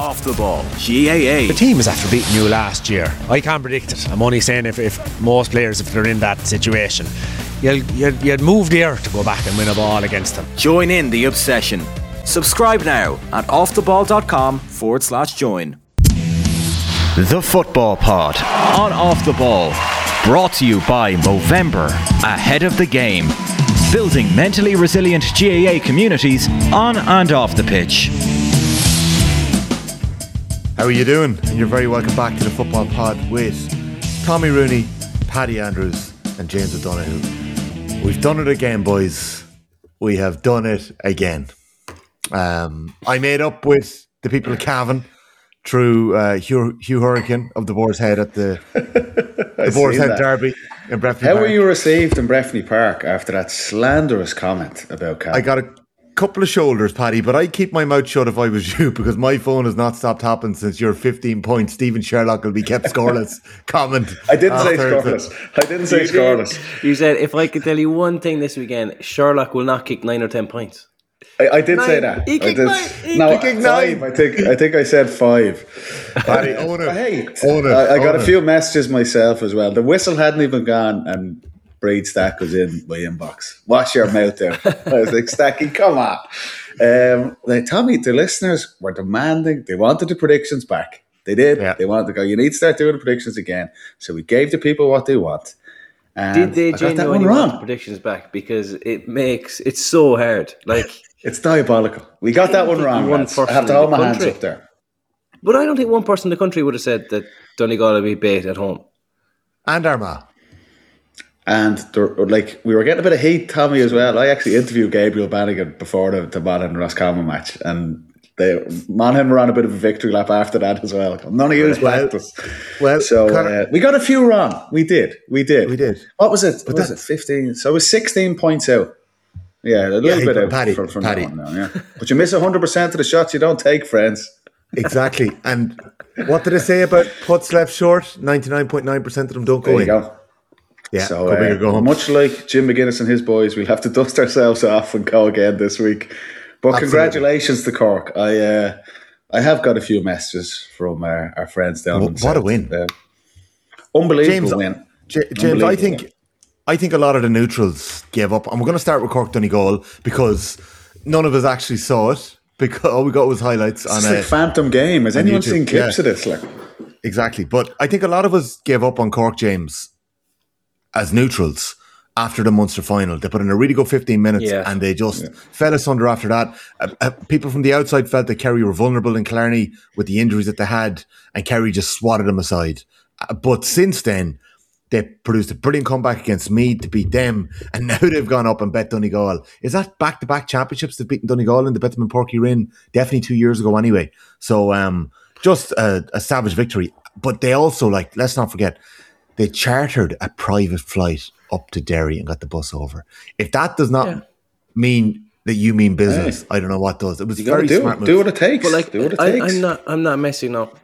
Off the Ball, GAA. The team is after beating you last year. I can't predict it. I'm only saying if most players, if they're in that situation, you'd move the earth to go back and win a ball against them. Join in the obsession. Subscribe now at offtheball.com/join. The Football Pod on Off the Ball. Brought to you by Movember, ahead of the game. Building mentally resilient GAA communities on and off the pitch. How are you doing? You're very welcome back to the Football Pod with Tommy Rooney, Paddy Andrews and James O'Donoghue. We've done it again, boys. We have done it again. I made up with the people of Cavan through Hugh Hurricane of the Boar's Head at the Boar's Head Derby in Breffni Park. How were you received in Breffni Park after that slanderous comment about Cavan? I got a couple of shoulders, Paddy, but I'd keep my mouth shut if I was you, because my phone has not stopped happening since your 15 points. Stephen Sherlock will be kept scoreless comment. I didn't say scoreless. You said, if I could tell you one thing this weekend, Sherlock will not kick 9 or 10 points. I did say that. He kicked 9. No, 5. I think I said 5. Paddy, own it. I got a few messages myself as well. The whistle hadn't even gone and Braid Stack was in my inbox. Wash your mouth there. I was like, Stacky, come on. They told me the listeners were demanding, they wanted the predictions back. They did. Yeah. They wanted to go, you need to start doing the predictions again. So we gave the people what they want. And did they genuinely want the predictions back? Because it's so hard. Like, it's diabolical. We got that one wrong. I have to hold my hands up there. But I don't think one person in the country would have said that Donegal would be bait at home. And Armagh. And we were getting a bit of heat, Tommy, as well. I actually interviewed Gabriel Bannigan before the Monaghan Roscommon match, and Monaghan were on a bit of a victory lap after that as well. None of you backed us. Well, so we got a few wrong. We did. What was it? Was it 15? So it was 16 points out. Yeah, a little bit out from Paddy. Now, yeah. But you miss 100% of the shots you don't take, friends. Exactly. And what did I say about putts left short? 99.9% of them don't go in. There you go. Yeah, so much like Jim McGuinness and his boys, we'll have to dust ourselves off and go again this week. But Congratulations to Cork. I have got a few messages from our friends down in What a win. Unbelievable win. James, I think a lot of the neutrals gave up. And we're going to start with Cork Donegal because none of us actually saw it. Because all we got was highlights on a phantom game. Has anyone seen clips of this? Exactly. But I think a lot of us gave up on Cork, James, as neutrals after the Munster final. They put in a really good 15 minutes and they just fell asunder after that. People from the outside felt that Kerry were vulnerable in Killarney with the injuries that they had, and Kerry just swatted them aside. But since then, they produced a brilliant comeback against Meath to beat them, and now they've gone up and bet Donegal. Is that back-to-back championships they've beaten Donegal in? They bet them in Porky Rin definitely 2 years ago anyway. So just a savage victory. But they also, let's not forget, they chartered a private flight up to Derry and got the bus over. If that does not mean that you mean business, I don't know what does. It was very smart move. Do what it takes. But do what it takes. I'm not messing up.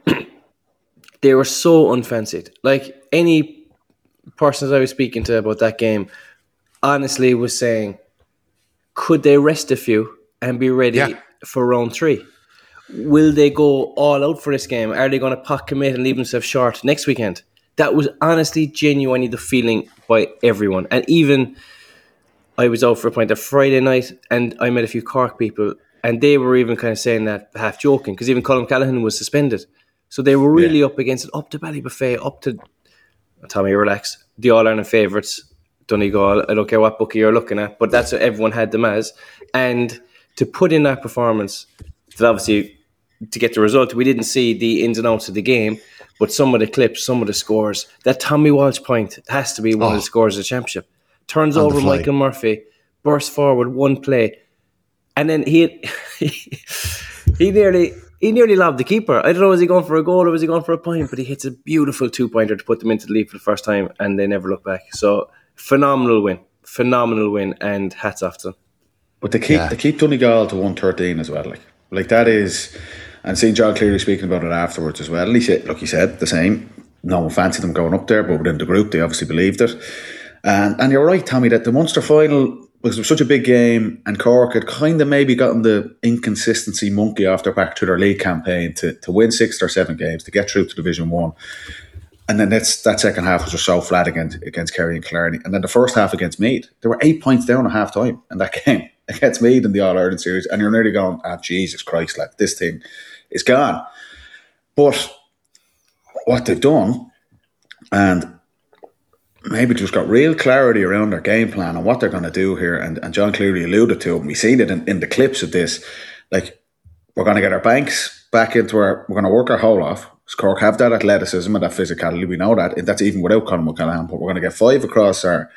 They were so unfancied. Any persons I was speaking to about that game honestly was saying, could they rest a few and be ready for round 3? Will they go all out for this game? Are they going to pot commit and leave themselves short next weekend? That was honestly, genuinely the feeling by everyone. And even I was out for a pint of Friday night and I met a few Cork people and they were even kind of saying that half joking, because even Colm Callaghan was suspended. So they were really up against it, up to Ballybuffet, up to, Tommy, relax, the All-Ireland favourites, Donegal. I don't care what bookie you're looking at, but that's what everyone had them as. And to put in that performance, that obviously to get the result, we didn't see the ins and outs of the game, but some of the clips, some of the scores, that Tommy Walsh point has to be one of the scores of the championship. Turns over Michael Murphy, bursts forward one play, and then he nearly lobbed the keeper. I don't know, was he going for a goal or was he going for a point? But he hits a beautiful 2-pointer to put them into the lead for the first time, and they never look back. So phenomenal win, and hats off to them. But they keep Donegal to 113 as well. Like that is. And seeing John Cleary speaking about it afterwards as well. At least, like you said, the same. No one fancied them going up there, but within the group, they obviously believed it. And you're right, Tommy, that the Munster final, because it was such a big game, and Cork had kind of maybe gotten the inconsistency monkey off their back through their league campaign to win 6 or 7 games, to get through to Division 1. And then that second half was just so flat against Kerry and Killarney. And then the first half against Meath, they were 8 points down at half time in that game against Meath in the All-Ireland series. And you're nearly going, Jesus Christ, like, this thing is gone. But what they've done, and maybe just got real clarity around their game plan and what they're going to do here. And John Cleary alluded to it. And we've seen it in the clips of this. Like, we're going to get our banks back into we're going to work our hole off. Cork have that athleticism and that physicality. We know that. And that's even without Conor McCallaghan. But we're going to get 5 across our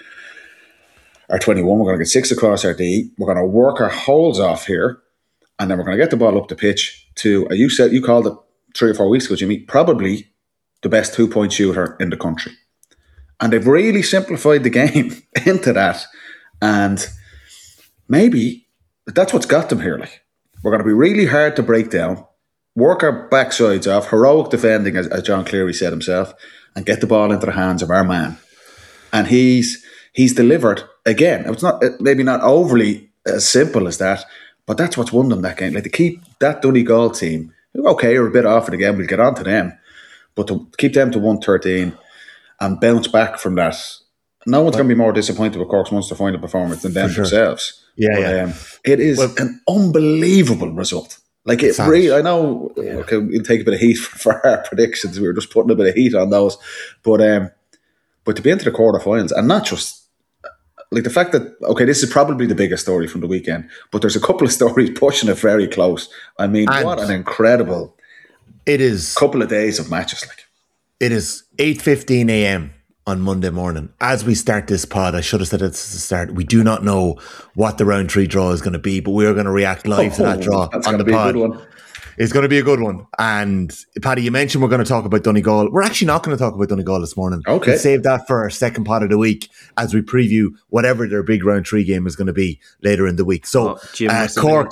21. We're going to get 6 across our D. We're going to work our holes off here. And then we're going to get the ball up the pitch to, you called it 3 or 4 weeks ago, Jimmy, probably the best 2-point shooter in the country. And they've really simplified the game into that. And maybe that's what's got them here. Like, we're going to be really hard to break down, work our backsides off, heroic defending, as John Cleary said himself, and get the ball into the hands of our man. And he's delivered again. It's not maybe not overly as simple as that, but that's what's won them that game. Like, to keep that Donegal team, okay, are a bit off it again. We'll get on to them, but to keep them to 113 and bounce back from that, no one's going to be more disappointed with Cork's Munster final performance than them themselves. Yeah. It is an unbelievable result. Like, it really, I know, okay, we'll take a bit of heat for our predictions. We were just putting a bit of heat on those. But to be into the quarterfinals, and not just, like, the fact that, okay, this is probably the biggest story from the weekend, but there's a couple of stories pushing it very close. I mean, what an incredible couple of days of matches. Like, it is 8:15 a.m. on Monday morning. As we start this pod, I should have said it at the start, we do not know what the round 3 draw is going to be, but we are going to react live to that draw on the pod. It's going to be a good one. And Paddy, you mentioned we're going to talk about Donegal. We're actually not going to talk about Donegal this morning. Okay. We'll save that for our second pod of the week as we preview whatever their big round 3 game is going to be later in the week. So, Cork.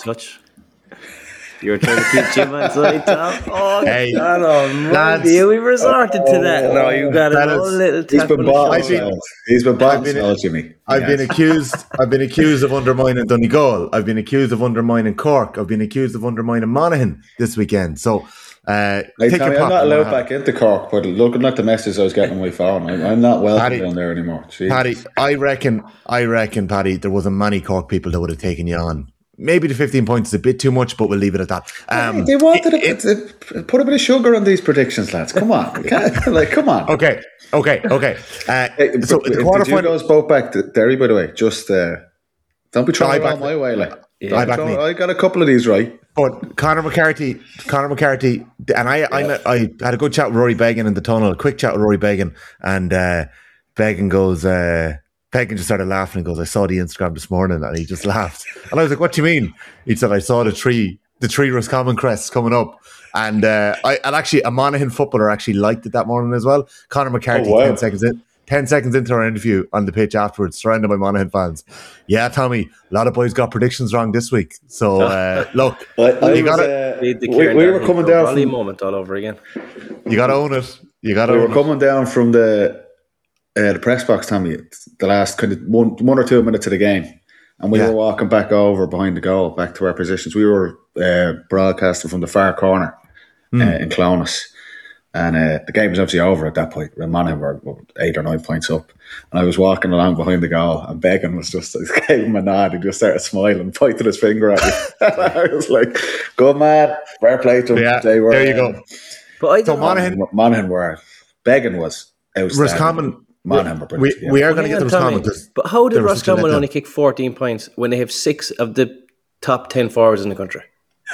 You're trying to keep Jim on side, Tom. Oh, hey, God almighty, we resorted to that. No, you got a little tap on the shoulder. He's been bought, Jimmy. I've been accused of undermining Donegal. I've been accused of undermining Cork. I've been accused of undermining Monaghan this weekend. So, Tommy, I'm not allowed back into Cork, but looking at the messages I was getting on my phone, I'm not welcome down there anymore. Jeez. Paddy, I reckon, Paddy, there wasn't many Cork people that would have taken you on. Maybe the 15 points is a bit too much, but we'll leave it at that. They wanted to put a bit of sugar on these predictions, lads. Come on. Come on. Okay. So the quarterfinal, did you guys both back to Derry, by the way? Just don't be trying to my way. Like, I got a couple of these right. But Conor McCarthy, and I had a good chat with Rory Beggan in the tunnel, a quick chat with Rory Beggan, and Beggan goes... Beggan just started laughing and goes, I saw the Instagram this morning, and he just laughed. And I was like, what do you mean? He said, I saw the three Roscommon crests coming up. And actually a Monaghan footballer actually liked it that morning as well. Conor McCarthy, 10 seconds into our interview on the pitch afterwards, surrounded by Monaghan fans. Yeah, Tommy, a lot of boys got predictions wrong this week. So look, we were coming down from the moment all over again. You got to own it. We were coming down from the press box, Tommy, the last kind of one or 2 minutes of the game, and we were walking back over behind the goal, back to our positions. We were broadcasting from the far corner in Clones, and the game was obviously over at that point. Monaghan were 8 or 9 points up, and I was walking along behind the goal, and Beggan was just gave him a nod. He just started smiling, pointed his finger at me. I was like, "Good man, fair play to him." Yeah, there you go. But Monaghan were Beggan was Roscommon. Monaghan, we are going to get the Roscommon. But how did Roscommon only kick 14 points when they have 6 of the top 10 forwards in the country?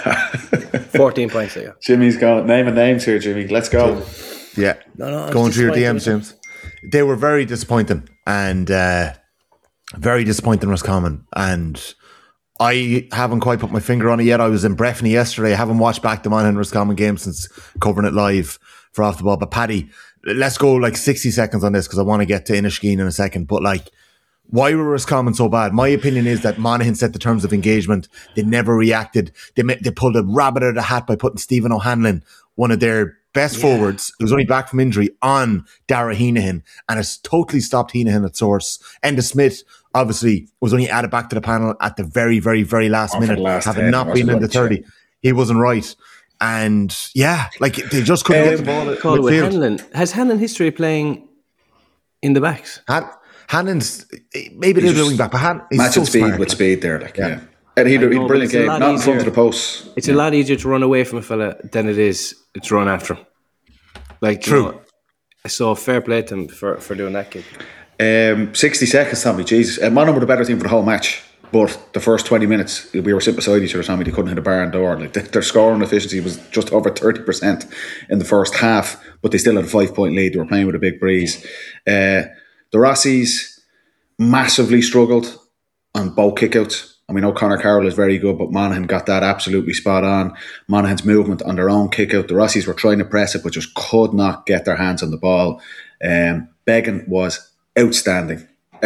14 points they got. Jimmy's got naming names here, Jimmy. Let's go. Yeah. No, going through your DMs, James. They were very disappointing, and very disappointing Roscommon. And I haven't quite put my finger on it yet. I was in Breffni yesterday. I haven't watched back the Monaghan Roscommon game since covering it live for Off the Ball. But Paddy, let's go like 60 seconds on this because I want to get to Inniskeen in a second. But like, why were Roscommon so bad? My opinion is that Monaghan set the terms of engagement. They never reacted. They pulled a rabbit out of the hat by putting Stephen O'Hanlon, one of their best forwards, who's only back from injury, on Dara Heenahan, and it's totally stopped Heenahan at source. Enda Smith obviously was only added back to the panel at the very, very, very last minute, having not been in the 30. He wasn't right. And yeah, like they just couldn't get the ball at midfield. Hanlon. Has Hanlon history of playing in the backs? Hannon's maybe a little bit wing back, but he's matching so speed smart, with speed there. Like, yeah. And he'd a brilliant game, not in front of the post. It's a lot easier to run away from a fella than it is to run after him. Like, true. I saw fair play to him for doing that kick. 60 seconds, Tommy. Jesus. Monaghan were the better team for the whole match. But the first 20 minutes, we were sitting beside each other, Tommy. They couldn't hit a barn door. Like their scoring efficiency was just over 30% in the first half, but they still had a 5-point lead. They were playing with a big breeze. The Rossies massively struggled on both kickouts. I mean, O'Connor Carroll is very good, but Monaghan got that absolutely spot on. Monaghan's movement on their own kick-out. The Rossies were trying to press it, but just could not get their hands on the ball. Beggan was outstanding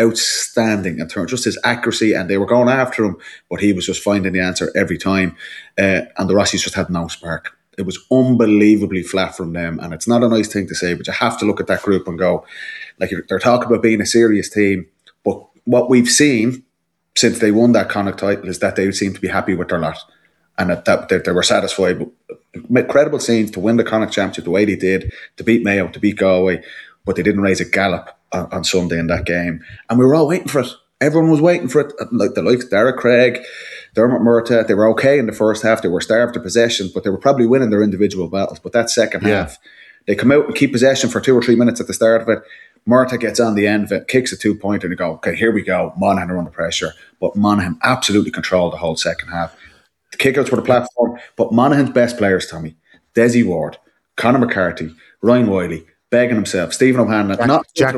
in terms just his accuracy, and they were going after him, but he was just finding the answer every time. And the Rossies just had no spark. It was unbelievably flat from them, and it's not a nice thing to say, but you have to look at that group and go, like, they're talking about being a serious team, but what we've seen since they won that Connacht title is that they seem to be happy with their lot, and that they were satisfied. Incredible scenes to win the Connacht Championship the way they did, to beat Mayo, to beat Galway, but they didn't raise a gallop on Sunday in that game, and we were all waiting for it. Everyone was waiting for it. Like the likes of Derek Craig, Dermot Murtagh, they were okay in the first half. They were starved of possession, but they were probably winning their individual battles. But that second half, they come out and keep possession for 2 or 3 minutes at the start of it. Murtagh gets on the end of it, kicks a 2-pointer, and they go, okay, here we go. Monaghan are under pressure, but Monaghan absolutely controlled the whole second half. The kickouts were the platform, but Monaghan's best players, Tommy, Desi Ward, Conor McCarthy, Ryan Wiley, Beggan himself, Stephen O'Hanlon, Jack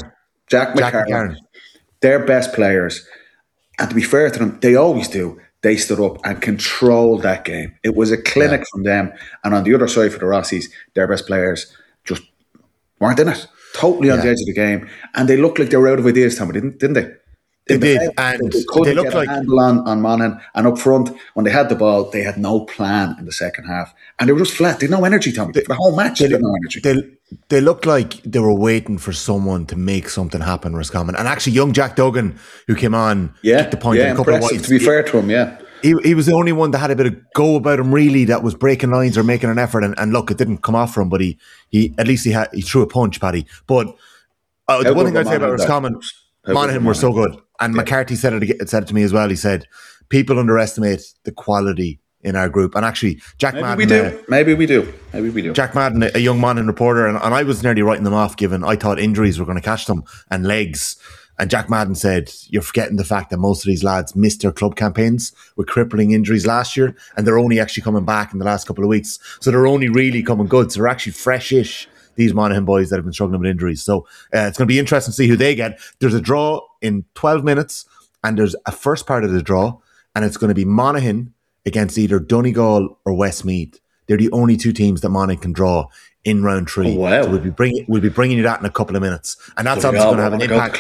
McCarron. They're best players. And to be fair to them, they always do. They stood up and controlled that game. It was a clinic from them. And on the other side for the Rossies, their best players just weren't in it. Totally on the edge of the game. And they looked like they were out of ideas, Tommy, didn't they? They did, and they looked like a handle on Monaghan. And up front, when they had the ball, they had no plan in the second half, and they were just flat. They had no energy, Tommy. For the whole match, they had no energy. They looked like they were waiting for someone to make something happen. Roscommon, and actually, young Jack Duggan, who came on, kicked the point in a couple of wides. To be fair to him, he was the only one that had a bit of go about him, really, that was breaking lines or making an effort. And look, it didn't come off for him, but he at least he threw a punch, Paddy. But the one thing I'd say about Roscommon, Monaghan were so good. And McCarthy said it to me as well. He said, people underestimate the quality in our group. And actually, Jack Madden... Maybe we do. Jack Madden, a young Monaghan reporter, and I was nearly writing them off, given I thought injuries were going to catch them, and legs. And Jack Madden said, you're forgetting the fact that most of these lads missed their club campaigns with crippling injuries last year, and they're only actually coming back in the last couple of weeks. So they're only really coming good. So they're actually fresh-ish, these Monaghan boys that have been struggling with injuries. So it's going to be interesting to see who they get. There's a draw in 12 minutes, and there's a first part of the draw, and it's going to be Monaghan against either Donegal or Westmeath. They're the only two teams that Monaghan can draw in round 3. Oh, wow. So we'll be bringing you that in a couple of minutes, and that's obviously going to have an impact.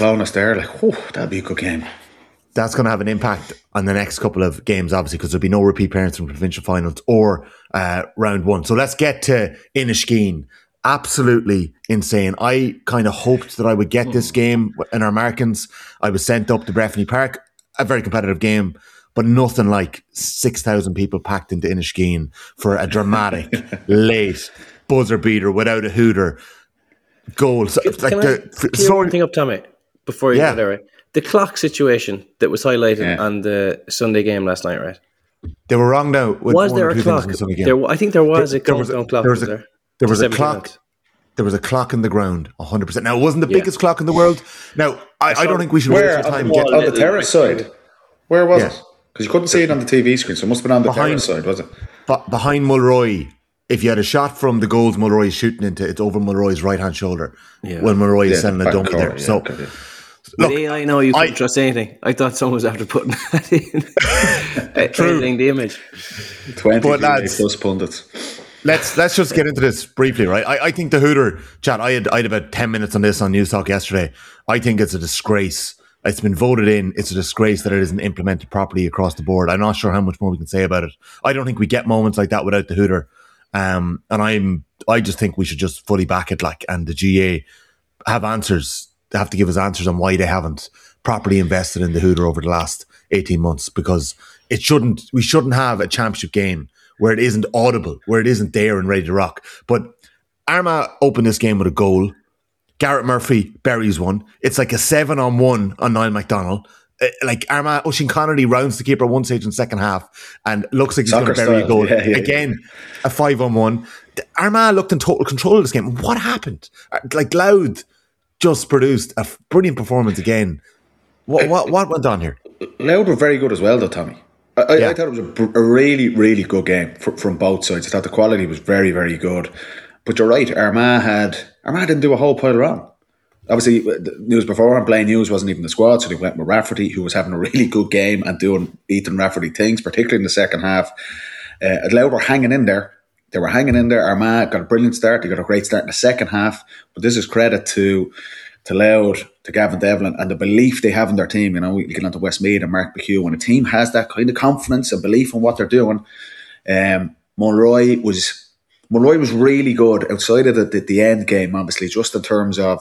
That'd be a good game. That's going to have an impact on the next couple of games, obviously, because there'll be no repeat appearance from provincial finals or round 1. So let's get to Inniskeen. Absolutely insane. I kind of hoped that I would get this game in our Americans. I was sent up to Breffni Park, a very competitive game, but nothing like 6,000 people packed into Inniskeen for a dramatic, late buzzer beater without a hooter goal. So, can I clear one thing up, Tommy, before you go there, right? The clock situation that was highlighted on the Sunday game last night, right? They were wrong now. Was there a clock? I think there was a countdown clock. There was a clock. There was a clock in the ground, 100%. Now, it wasn't the biggest clock in the world. Now, I don't think we should waste our time. On the terrace side? Where was it? Because you couldn't see it on the TV screen, so it must have been on the terrace side, was it? Behind Mulroy. If you had a shot from the goals Mulroy is shooting into, it's over Mulroy's right-hand shoulder when Mulroy is sending a dummy there. So, look, I know you couldn't trust anything. I thought someone was after putting that in. Editing the image. 20 plus pundits. Let's just get into this briefly, right? I think the hooter chat, I had about 10 minutes on this on News Talk yesterday. I think it's a disgrace. It's been voted in. It's a disgrace that it isn't implemented properly across the board. I'm not sure how much more we can say about it. I don't think we get moments like that without the hooter. And I just think we should just fully back it, and the GA have answers. They have to give us answers on why they haven't. properly invested in the Hooter over the last 18 months, because we shouldn't have a championship game where it isn't audible, where it isn't there and ready to rock. But Armagh opened this game with a goal. Garrett Murphy buries one. It's like a 7-on-1 on Niall McDonald. Like Armagh, Oisín Connolly rounds the keeper at one stage in the second half and looks like he's going to bury a goal. Again, a 5-on-1. Armagh looked in total control of this game. What happened? Like Louth just produced a brilliant performance again. What went on here? Louth were very good as well, though, Tommy. I thought it was a really, really good game from both sides. I thought the quality was very, very good. But you're right, Armagh didn't do a whole pile wrong. Obviously, the news beforehand, Blaine Hughes wasn't even the squad, so they went with Rafferty, who was having a really good game and doing Ethan Rafferty things, particularly in the second half. Louth were hanging in there. They were hanging in there. Armagh got a brilliant start. They got a great start in the second half. But this is credit to Louth, to Gavin Devlin, and the belief they have in their team. You know, we get on to Westmeath and Mark McHugh. When a team has that kind of confidence and belief in what they're doing, Mulroy was really good outside of the end game, obviously, just in terms of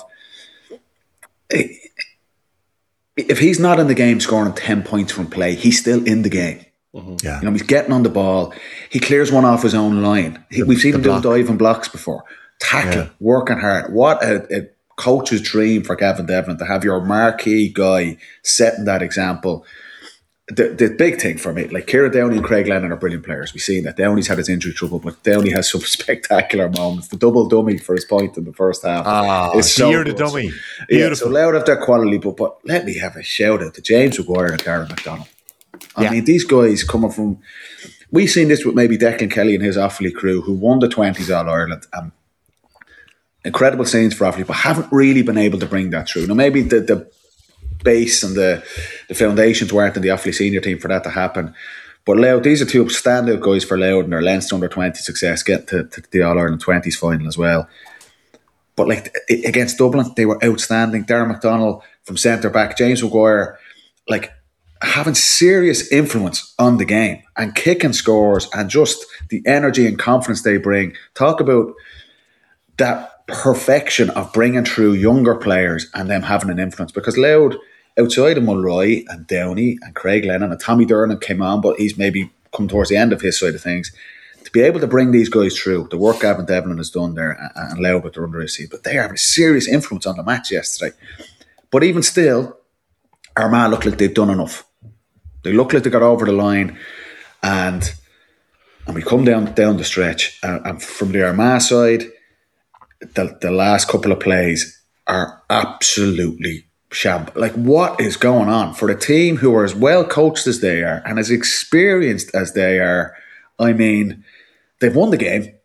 if he's not in the game scoring 10 points from play, he's still in the game. Mm-hmm. Yeah. You know, he's getting on the ball. He clears one off his own line. We've seen him doing diving blocks before. Tackling, working hard. What a coach's dream for Gavin Devlin to have your marquee guy setting that example. The big thing for me, like Kieran Downey and Craig Lennon are brilliant players. We've seen that. Downey's had his injury trouble, but Downey has some spectacular moments. The double dummy for his point in the first half is so good. The dummy. Yeah, so Louth have that quality, but let me have a shout out to James Maguire and Darren McDonald. I mean, these guys coming from... We've seen this with maybe Declan Kelly and his Offaly crew, who won the 20s All-Ireland. Incredible scenes for Offaly, but haven't really been able to bring that through. Now, maybe the base and the foundations weren't in the Offaly senior team for that to happen. But Louth, these are two standout guys for Louth and their Leinster under-20 success, get to the All-Ireland 20s final as well. But like against Dublin, they were outstanding. Darren McDonald from centre-back, James Maguire, like having serious influence on the game and kicking scores and just the energy and confidence they bring. Talk about that perfection of bringing through younger players and them having an influence, because Louth, outside of Mulroy and Downey and Craig Lennon and Tommy Durnan came on, but he's maybe come towards the end of his side of things, to be able to bring these guys through, the work Gavin Devlin has done there and Louth with their under seat, but they are having a serious influence on the match yesterday. But even still, Armagh look like they've done enough. They look like they got over the line, and we come down the stretch, and from the Armagh side, the last couple of plays are absolutely shambles. Like, what is going on for a team who are as well coached as they are and as experienced as they are? I mean, they've won the game.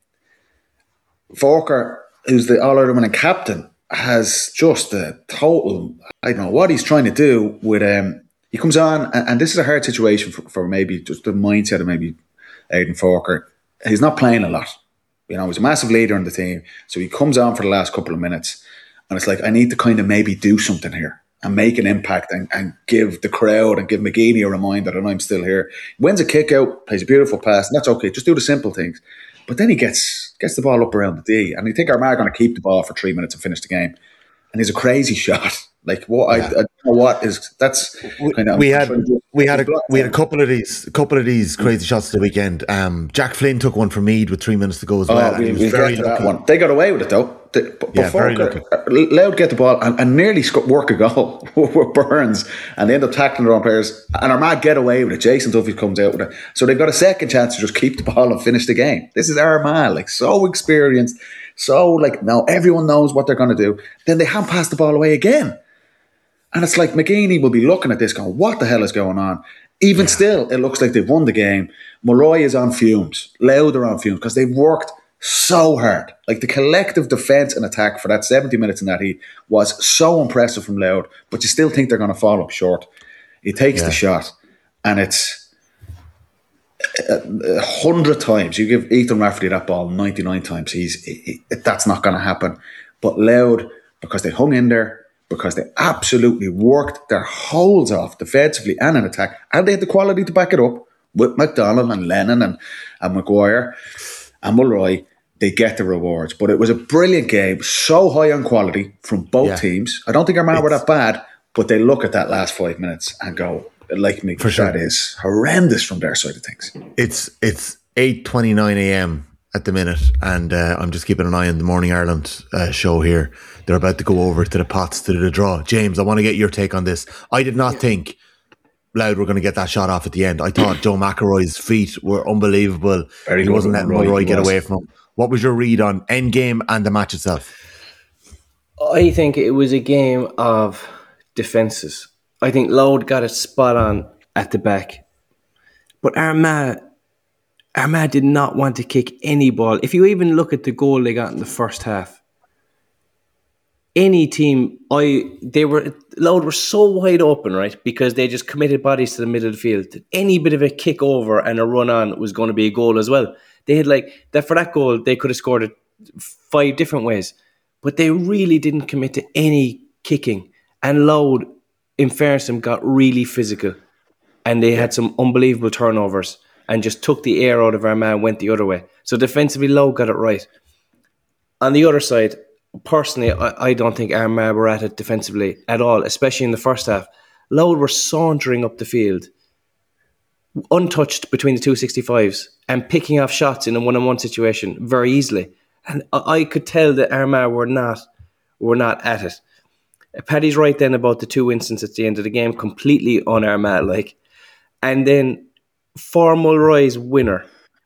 Forker, who's the All-Ireland winning captain, has just a total... I don't know what he's trying to do with... he comes on, and this is a hard situation for maybe just the mindset of maybe Aidan Forker. He's not playing a lot. You know, he's a massive leader in the team. So he comes on for the last couple of minutes, and it's like, I need to kind of maybe do something here and make an impact and give the crowd and give McGeady a reminder that I'm still here. Wins a kick out, plays a beautiful pass, and that's okay. Just do the simple things. But then he gets the ball up around the D, and you think Armagh are going to keep the ball for 3 minutes and finish the game. And he's a crazy shot. Like, what? I don't know what is. That's kind of. We had a couple of these crazy shots the weekend. Jack Flynn took one from Mead with 3 minutes to go as well. We very lucky. That one. They got away with it though. Very lucky. Louth get the ball and nearly work a goal with Burns, and they end up tackling their own players. And Armagh get away with it. Jason Duffy comes out with it, so they got a second chance to just keep the ball and finish the game. This is Armagh, like so experienced, so like now everyone knows what they're going to do. Then they hand pass the ball away again. And it's like McGeady will be looking at this going, what the hell is going on? Even still, it looks like they've won the game. Mulroy is on fumes. Louth are on fumes because they've worked so hard. Like the collective defence and attack for that 70 minutes in that heat was so impressive from Louth, but you still think they're going to fall up short. He takes the shot, and it's 100 times. You give Ethan Rafferty that ball 99 times, that's not going to happen. But Louth, because they hung in there, because they absolutely worked their holes off defensively and in attack, and they had the quality to back it up with McDonald and Lennon and Maguire and Mulroy, they get the rewards. But it was a brilliant game, so high on quality from both teams. I don't think Armagh were that bad, but they look at that last 5 minutes and go, like me, for sure, that is horrendous from their side of things. It's 8:29 a.m. at the minute, and I'm just keeping an eye on the Morning Ireland show here. They're about to go over to the Pots to do the draw. James, I want to get your take on this. I did not think Louth were going to get that shot off at the end. I thought Joe McElroy's feet were unbelievable. He wasn't letting Mulroy get away from him. What was your read on endgame and the match itself? I think it was a game of defences. I think Louth got it spot on at the back. But Armagh did not want to kick any ball. If you even look at the goal they got in the first half, any team, Louth were so wide open, right? Because they just committed bodies to the middle of the field. Any bit of a kick over and a run on was going to be a goal as well. They had for that goal, they could have scored it 5 different ways. But they really didn't commit to any kicking. And Louth, in fairness, got really physical. And they had some unbelievable turnovers and just took the air out of Armagh and went the other way. So defensively, Louth got it right. On the other side, personally, I don't think Armagh were at it defensively at all, especially in the first half. Louth were sauntering up the field, untouched between the 265s and picking off shots in a one-on-one situation very easily. And I could tell that Armagh were not at it. Paddy's right then about the 2 instances at the end of the game, completely on Armagh. And then for Mulroy's winner,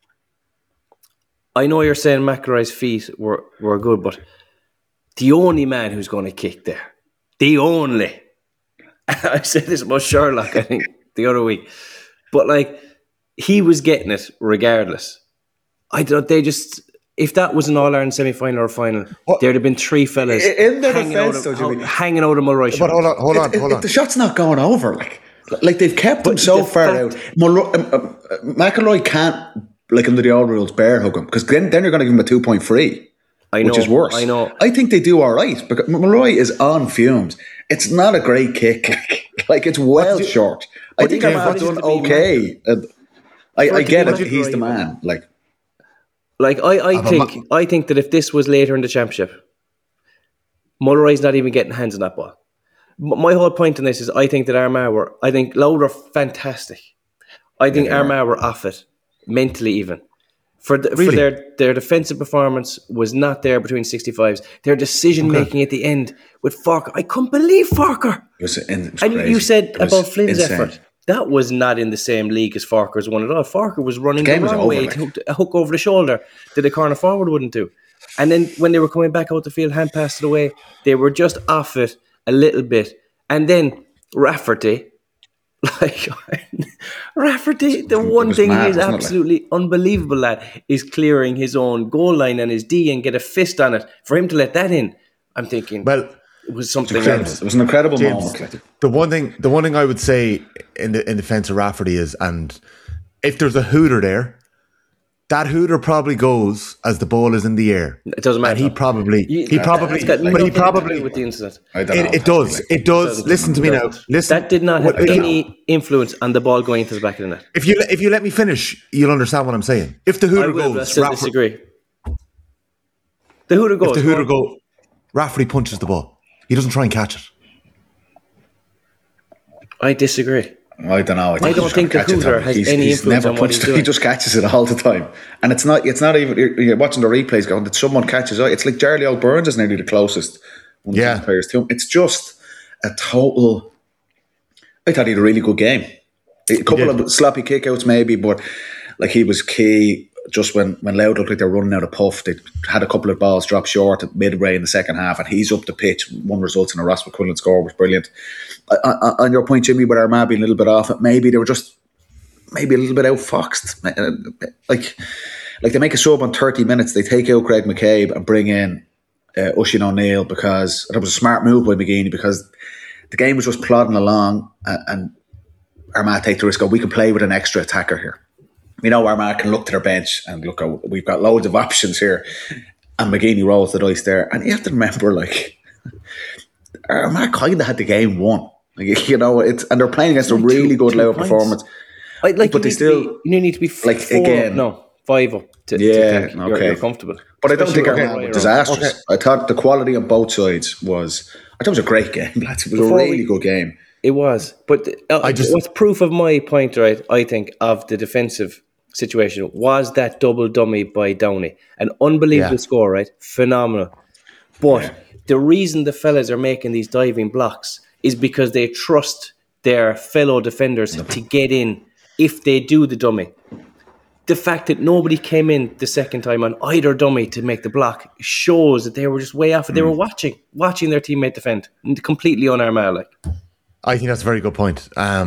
I know you're saying McElroy's feet were good, but the only man who's going to kick there, the only. I said this about Sherlock, I think, the other week. But, he was getting it regardless. I thought if that was an All-Ireland semi-final or final, there'd have been 3 fellas in their defence, hanging out of Mulroy. But hold on. The shot's not going over. They've kept him so far out. McElroy can't, under the old rules, bear hug him, because then you're going to give him a 2.3. Which is worse. I know. I think they do all right, because Mulroy is on fumes. It's not a great kick. It's well short. I think Armagh's done okay. I get it. He's the man. I think that if this was later in the championship, Mulroy's not even getting hands on that ball. My whole point in this is I think Louth were fantastic. I think Armagh were off it, mentally even. For their defensive performance was not there between 65s. Their decision-making at the end with Farker. I couldn't believe Farker. It was and you said about Flynn's effort. That was not in the same league as Farker's one at all. Farker was running the wrong way to hook over the shoulder that a corner forward wouldn't do. And then when they were coming back out the field, hand passed it away, they were just off it a little bit. And then Rafferty, Rafferty, the one thing he is absolutely unbelievable, lad, is clearing his own goal line and his D and get a fist on it. For him to let that in, I'm thinking, well, it was something else. It was an incredible moment. The one thing I would say in defence of Rafferty is, and if there's a hooter there, that hooter probably goes as the ball is in the air. It doesn't matter. And he probably with the incident. It does. Listen to me now. Listen. That did not have any influence on the ball going into the back of the net. If you let me finish, you'll understand what I'm saying. If the hooter goes, I still disagree. The hooter goes. If the hooter goes, Rafferty punches the ball. He doesn't try and catch it. I disagree. I don't know. I don't think the hooter has any influence on what he's doing. He just catches it all the time, and it's not even. You're watching the replays going that someone catches it. It's like Charlie O'Byrne is nearly the closest one of the players to him. It's just a total. I thought he had a really good game. A couple of sloppy kickouts maybe, but he was key. Just when Louth looked like they're running out of puff, they had a couple of balls drop short at midway in the second half, and he's up the pitch. One results in a Ross McQuillan score was brilliant. On your point, Jimmy, with Armagh being a little bit off it, maybe they were just a little bit outfoxed. They make a sub on 30 minutes, they take out Craig McCabe and bring in Oisin O'Neill, because that was a smart move by McGeaney, because the game was just plodding along, and Armagh take the risk of, we can play with an extra attacker here. We know Armagh can look to their bench and look, we've got loads of options here, and McGeaney rolls the dice there. And you have to remember, Armagh kind of had the game won. And they're playing against a really good Louth performance. But they still you need to be 5 up to you're comfortable. But I don't think Armagh were disastrous. I thought the quality on both sides was. thought it was a great game, lads. It was a really good game. It was. But what's proof of my point, right, I think, of the defensive situation was that double dummy by Downey. An unbelievable score, right? Phenomenal. But the reason the fellas are making these diving blocks is because they trust their fellow defenders to get in if they do the dummy. The fact that nobody came in the second time on either dummy to make the block shows that they were just way off. They were watching their teammate defend, completely unarmed. I think that's a very good point.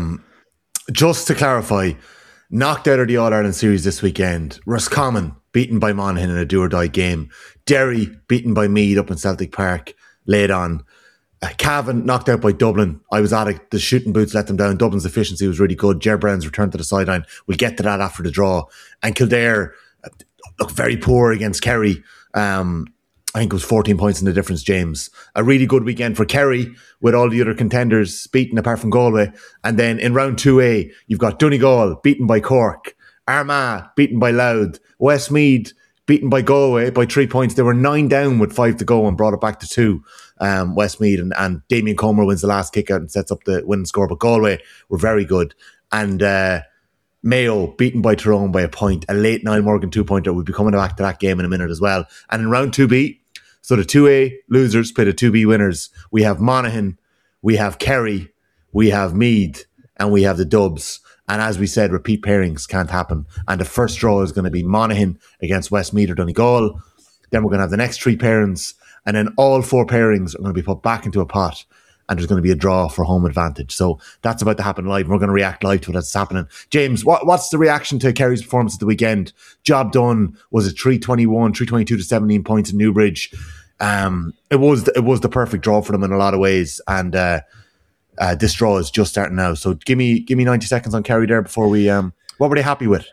Just to clarify, knocked out of the All-Ireland series this weekend. Roscommon beaten by Monaghan in a do-or-die game. Derry beaten by Meath up in Celtic Park, laid on. Cavan knocked out by Dublin. I was at it. The shooting boots let them down. Dublin's efficiency was really good. Ger Brown's returned to the sideline. We'll get to that after the draw. And Kildare looked very poor against Kerry. I think it was 14 points in the difference, James. A really good weekend for Kerry with all the other contenders beaten apart from Galway. And then in round 2A, you've got Donegal beaten by Cork. Armagh beaten by Louth. Westmeath beaten by Galway by 3 points. They were 9 down with 5 to go and brought it back to 2. Westmeath and Damien Comer wins the last kick out and sets up the winning score. But Galway were very good. And Mayo beaten by Tyrone by a point. A late Niall Morgan 2-pointer. We'll be coming back to that game in a minute as well. And in round 2B, so the 2A losers play the 2B winners. We have Monaghan, we have Kerry, we have Meath, and we have the Dubs. And as we said, repeat pairings can't happen. And the first draw is going to be Monaghan against Westmeath or Donegal. Then we're going to have the next 3 pairings. And then all 4 pairings are going to be put back into a pot. And there's going to be a draw for home advantage. So that's about to happen live. And we're going to react live to what's happening. James, what's the reaction to Kerry's performance at the weekend? Job done. Was it 322 to 17 points in Newbridge? It was the perfect draw for them in a lot of ways. And this draw is just starting now. So give me 90 seconds on Kerry there before we... what were they happy with?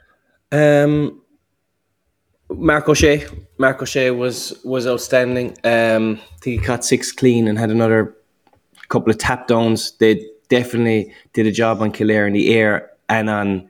Mark O'Shea was outstanding. I think he caught 6 clean and had another couple of tap downs. They definitely did a job on Kildare in the air and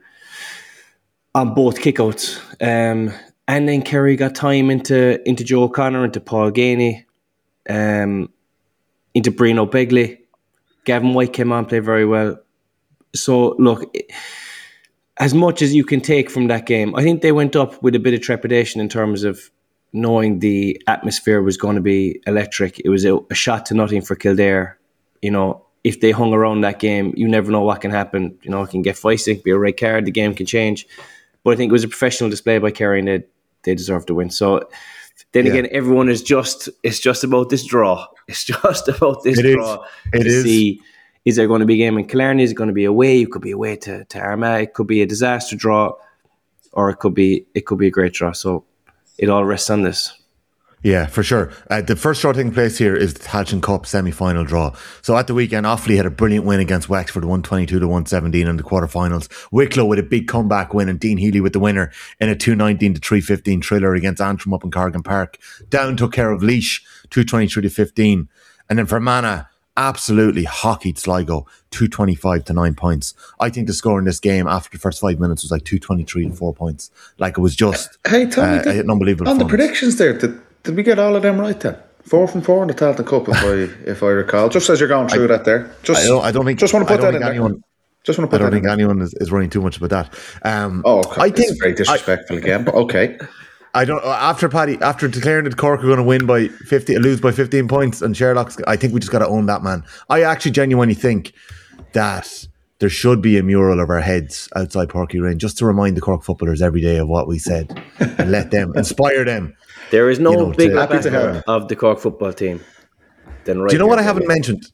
on both kickouts. And then Kerry got time into Joe O'Connor, into Paul Ganey, into Brino Begley. Gavin White came on, played very well. So look, as much as you can take from that game, I think they went up with a bit of trepidation in terms of knowing the atmosphere was going to be electric. It was a shot to nothing for Kildare. You know, if they hung around that game, you never know what can happen. You know, it can get feisty, it can be a red card, the game can change. But I think it was a professional display by Kerry and they deserved to win. So then again, everyone it's just about this draw. It's just about this draw to see, is there going to be a game in Killarney? Is it going to be away? It could be away to Armagh. It could be a disaster draw, or it could be a great draw. So it all rests on this. Yeah, for sure. The first draw taking place here is the Tailteann Cup semi-final draw. So at the weekend, Offaly had a brilliant win against Wexford, 122 to 117 in the quarterfinals. Wicklow with a big comeback win, and Dean Healy with the winner in a 219 to 315 thriller against Antrim up in Corrigan Park. Down took care of Laois, 223 to 15. And then Fermanagh absolutely hockeyed Sligo, 225 to 9 points. I think the score in this game after the first 5 minutes was like 223 to 4 points. Like, it was just hey, Tommy, an unbelievable on fun. The predictions there, did we get all of them right then? 4 from 4 in the Tailteann Cup, if I recall. Just as you're going through that there. I don't think. Just want to put that in anyone, there. Just want to put I don't that think in anyone is worrying too much about that. Okay. I think it's very disrespectful again, but okay. I don't. After declaring that Cork are going to win by 50, lose by 15 points, and Sherlock's, I think we just got to own that, man. I actually genuinely think that there should be a mural of our heads outside Porky Lane just to remind the Cork footballers every day of what we said and let them inspire them. There is no bigger ambassador of the Cork football team than right. Do you know what I haven't mentioned?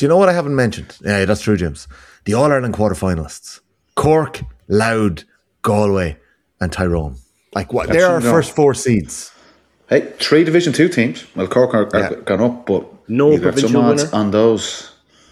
Yeah, that's true, James. The All-Ireland quarterfinalists: Cork, Louth, Galway, and Tyrone. Like, what? They're our first 4 seeds. Hey, 3 Division 2 teams. Well, Cork are gone up, but no provincial winner on those.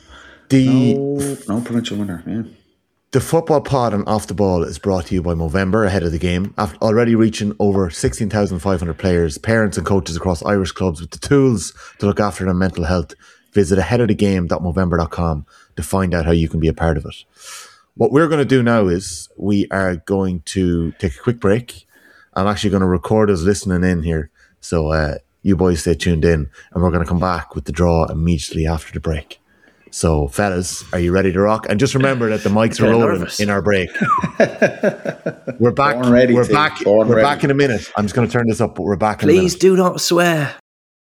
No provincial winner. Yeah. The Football Pod and Off the Ball is brought to you by Movember ahead of the game. After already reaching over 16,500 players, parents and coaches across Irish clubs with the tools to look after their mental health. Visit aheadofthegame.movember.com to find out how you can be a part of it. What we're going to do now is we are going to take a quick break. I'm actually going to record us listening in here. So you boys stay tuned in, and we're going to come back with the draw immediately after the break. So, fellas, are you ready to rock? And just remember that the mics are rolling in our break. We're back. We're back in a minute. I'm just going to turn this up, but we're back in a minute. Please do not swear.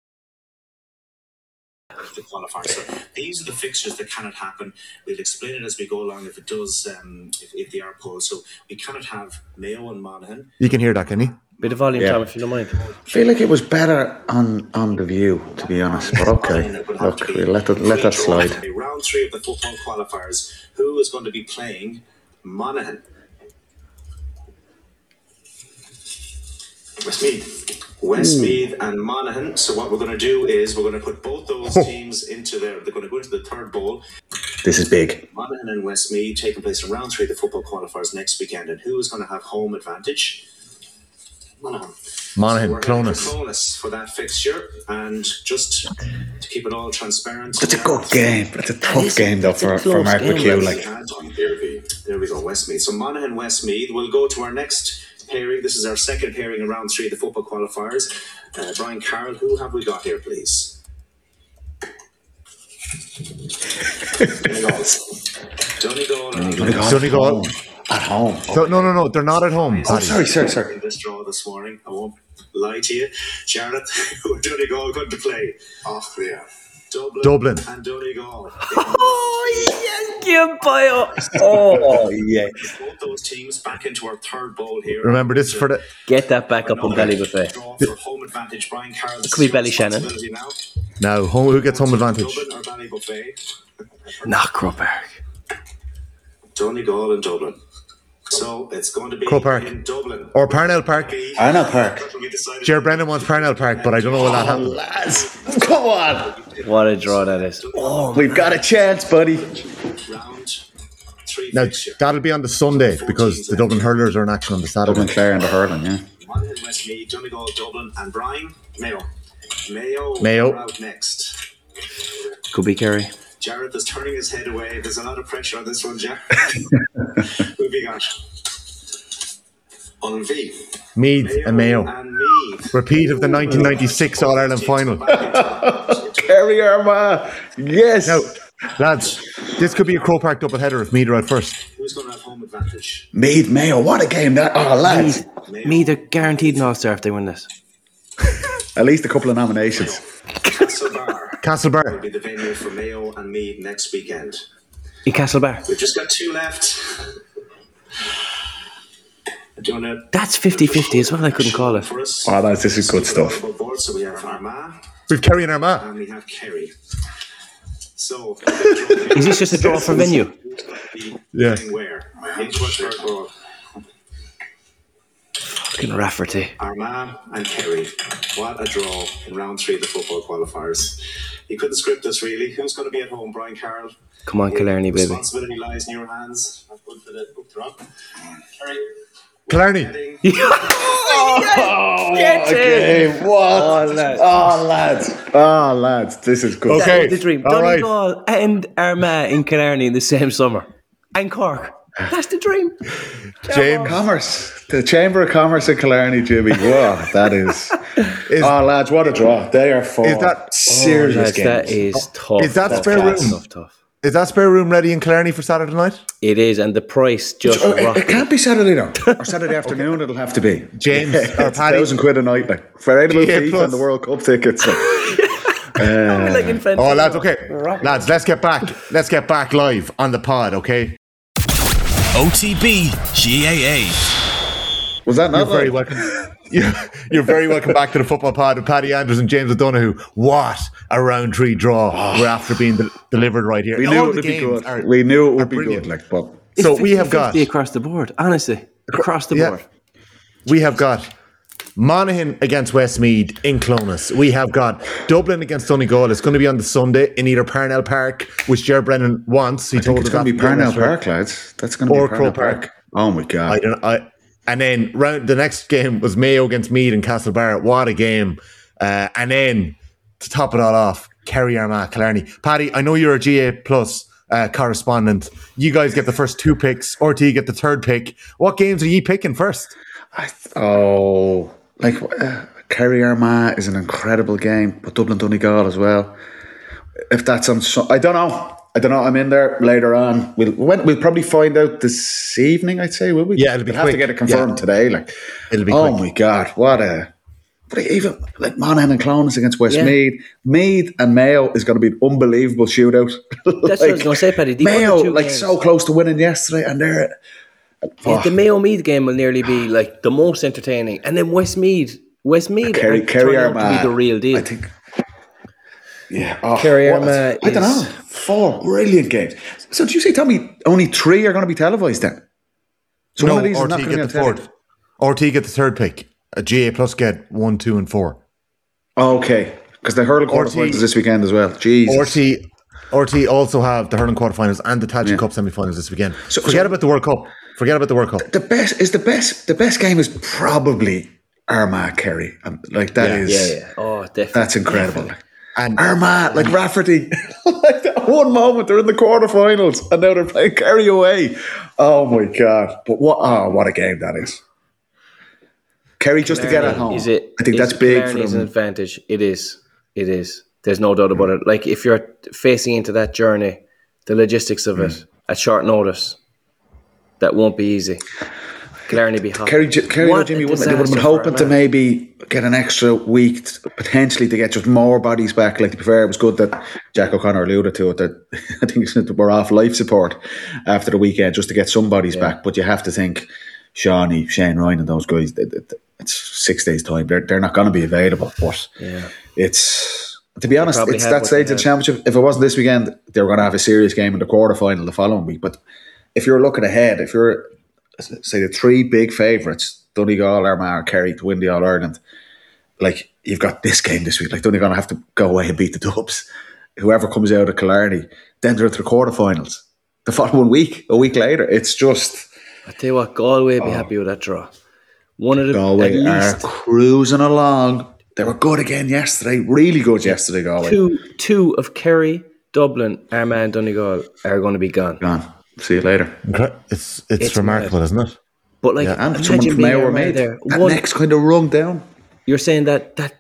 The qualifier. So these are the fixtures that cannot happen. We'll explain it as we go along if it does, if they are pulled. So we cannot have Mayo and Monaghan. You can hear that, can you? Bit of volume, Tom, if you don't mind. I feel like it was better on the View, to be honest. But okay, look, we'll let that slide. Round 3 of the football qualifiers. Who is going to be playing Monaghan? Westmeath and Monaghan. So what we're going to do is we're going to put both those teams they're going to go into the third bowl. This is big. Monaghan and Westmeath taking place in round 3 of the football qualifiers next weekend. And who is going to have home advantage? Monaghan, Clonus for that fixture. And just to keep it all transparent, it's a good game, but it's a tough game though for Mark McHugh. There we go, Westmeath. So Monaghan, Westmeath. We'll go to our next pairing. This is our second pairing in round 3 of the football qualifiers. Brian Carroll, who have we got here, please? Donegal. At home. So, no, they're not at home. Oh, sorry. This draw this morning, I won't lie to you. Jarrett, who are Donegal going to play? Yeah. Dublin and Donegal. Oh, yes, goodbye. Oh, yes. Both those teams back into our third bowl here. Remember, this for the... Get that back up on Belly Buffet. For home advantage, Brian Carroll. Could be Belly Shannon. Now, who gets home advantage? Dublin or Belly Buffet? Not Croke Park. Donegal and Dublin. So it's going to be Croke Park. In Dublin. Or Parnell Park. Parnell Park. Ger Brennan wants Parnell Park, but I don't know will that happen. Lads, come on. What a draw that is. Oh, we've got a chance, buddy. Round 3 Now, fixture. that'll be on the Sunday because the Dublin Hurlers are in action on the Saturday. Dublin Clare and the hurling, yeah. Monaghan, Westmeath, Donegal, Dublin, and Brian, Mayo are out next. Could be Kerry. Jarrett is turning his head away. There's a lot of pressure on this one, Jarrett. Who have we got? On V. Meath and Mayo. And Meath. Repeat of the 1996 All-Ireland final. Kerry Armagh. Yes. Now, lads, this could be a Croke Park doubleheader if Meath are out first. Who's going to have home advantage? Meath, Mayo. What a game that. Oh, lads. Meath are guaranteed an All-Star if they win this. At least a couple of nominations. Castlebar will be the venue for Mayo and Meath next weekend. In Castlebar. We've just got 2 left. That's 50-50 as well, I couldn't call it. Oh, lads, this is good stuff. So we have Armagh. We've Kerry and Armagh. And we have Kerry. So is this just a draw for venue? Yeah. Where? Into our third ball. Fucking Rafferty. Armagh and Kerry. What a draw in round 3 of the football qualifiers. You couldn't script this really. Who's going to be at home? Brian Carroll. Come on, Killarney, baby. Responsibility lies in your hands. That's good for the book drop. Kerry. Killarney. Okay, what? Oh, lads. This is good. Okay. The dream. All right. Donegal and Armagh in Killarney in the same summer. And Cork. That's the dream. James. Commerce. The Chamber of Commerce in Killarney, Jimmy. Wow, that is. Oh, lads, what a draw. They are for serious games. That is tough. Is that spare room? Tough. Is that spare room ready in Killarney for Saturday night? It is, and the price just it can't be Saturday though. Or Saturday afternoon it'll have to be. James or Paddy. £1,000 a night, like. For out of FIFA and the World Cup tickets. Oh, lads, okay. Lads, let's get back live on the pod, okay? OTB GAA. Was that not very welcome? You're very welcome back to the football pod with Paddy Andrews and James O'Donoghue. What a round 3 draw we're after being delivered right here. We knew it would be good. We knew it would be good. Like, but so we have got across the board. Honestly, across the board. We have got Monaghan against Westmeath in Clonus. We have got Dublin against Donegal. It's going to be on the Sunday in either Parnell Park, which Ger Brennan wants. He told us it's going to be Parnell Park, lads. That's going to be Parnell Park. Oh my god! And then the next game was Mayo against Meath and Castlebar. What a game! And then to top it all off, Kerry Armagh, Killarney. Paddy, I know you're a GA Plus correspondent. You guys get the first 2 picks. RT get the third pick. What games are you picking first? Kerry Armagh is an incredible game, but Dublin Donegal as well. If that's on, I don't know. I'm in there later on. We'll probably find out this evening, I'd say, will we? Yeah, it'll be we'll quick. have to get it confirmed today. Like, it'll be quick. My God, but even like Monaghan and Clones against Westmeath. Meath and Mayo is going to be an unbelievable shootout. That's what I was going to say, Paddy. Mayo, so close to winning yesterday, and they're... the Mayo-Meath game will nearly be like the most entertaining. And then Westmeath Kerry Armagh, to be the real deal. I think... Yeah. Kerry Armagh I don't know. 4 brilliant games. So did you say, Tommy, only 3 are going to be televised then? So no, one of these RT is not going to be get the fourth. RT get the third pick. GA Plus get 1, 2 and 4. Okay. Because the hurling quarterfinals this weekend as well. Jesus. RT also have the hurling quarterfinals and the Tailteann Cup semi-finals this weekend. So forget about the World Cup. The best game is probably Armagh Kerry. Like that is. Yeah. Oh, definitely. That's incredible. Definitely. And Armagh, like Rafferty, like at one moment they're in the quarterfinals and now they're playing Kerry away. Oh my God! But what a game that is. Kerry just to get at home. I think that's big for them. It's an advantage. It is. There's no doubt about it. Like if you're facing into that journey, the logistics of it at short notice, that won't be easy. Killarney be hot. Kerry Jimmy wouldn't. They would have been hoping to maybe get an extra week, potentially to get just more bodies back. Like to be fair, it was good that Jack O'Connor alluded to it. That I think we're off life support after the weekend just to get some bodies back. But you have to think Shane Ryan and those guys. It's 6 days' time. They're not going to be available. But it's, to be honest, it's that stage of the championship. If it wasn't this weekend, they were going to have a serious game in the quarterfinal the following week. But if you're looking ahead, if you're say the 3 big favourites, Donegal, Armagh, Kerry to win the All Ireland, like you've got this game this week. Like Donegal have to go away and beat the Dubs. Whoever comes out of Killarney, then they're into the quarterfinals the following week. A week later, it's just. I tell you what, Galway be happy with that draw. One of the Galway are cruising along. They were good again yesterday. Really good yesterday, Galway. Two of Kerry, Dublin, Armagh, and Donegal are going to be gone. See you later. It's remarkable, isn't it? But like, and someone from Mayo made there. That next kind of rung down. You're saying that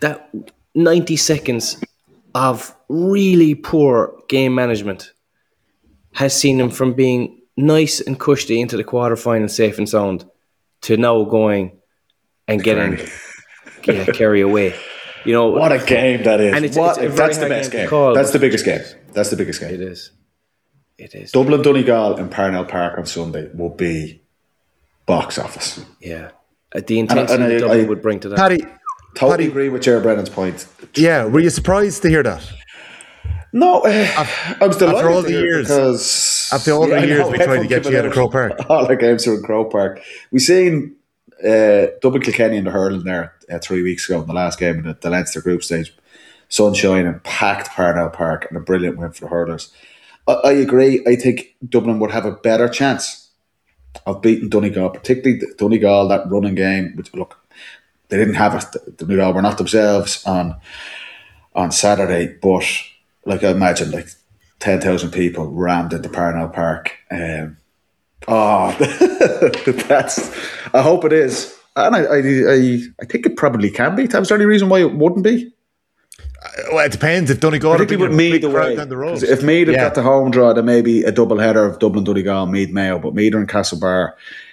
90 seconds of really poor game management has seen them from being nice and cushy into the quarterfinal, safe and sound, to now going and getting Kerry away. You know what a game that is. And that's the best game. That's the biggest game. That's the biggest game. It is. Dublin Donegal in Parnell Park on Sunday will be box office. Yeah. The intensity that Dublin would bring to that. Paddy, agree with Ger Brennan's point. Yeah, were you surprised to hear that? No, I was delighted after all the years. After all the years we tried to get you out of Croke Park. All our games are in Croke Park. We seen Dublin Kilkenny in the hurling there 3 weeks ago in the last game in the Leinster group stage. Sunshine and packed Parnell Park and a brilliant win for the hurlers. I agree. I think Dublin would have a better chance of beating Donegal, particularly Donegal, that running game. Which, look, they didn't have it. Donegal were not themselves on Saturday, but like I imagine, like 10,000 people rammed into Parnell Park. That's. I hope it is, and I think it probably can be. Was there any reason why it wouldn't be? Well, it depends. If Donegal would Meath away, down the road. If Meath had got the home draw, then maybe a double header of Dublin Donegal, Meath Mayo, but Meath are in Castlebar.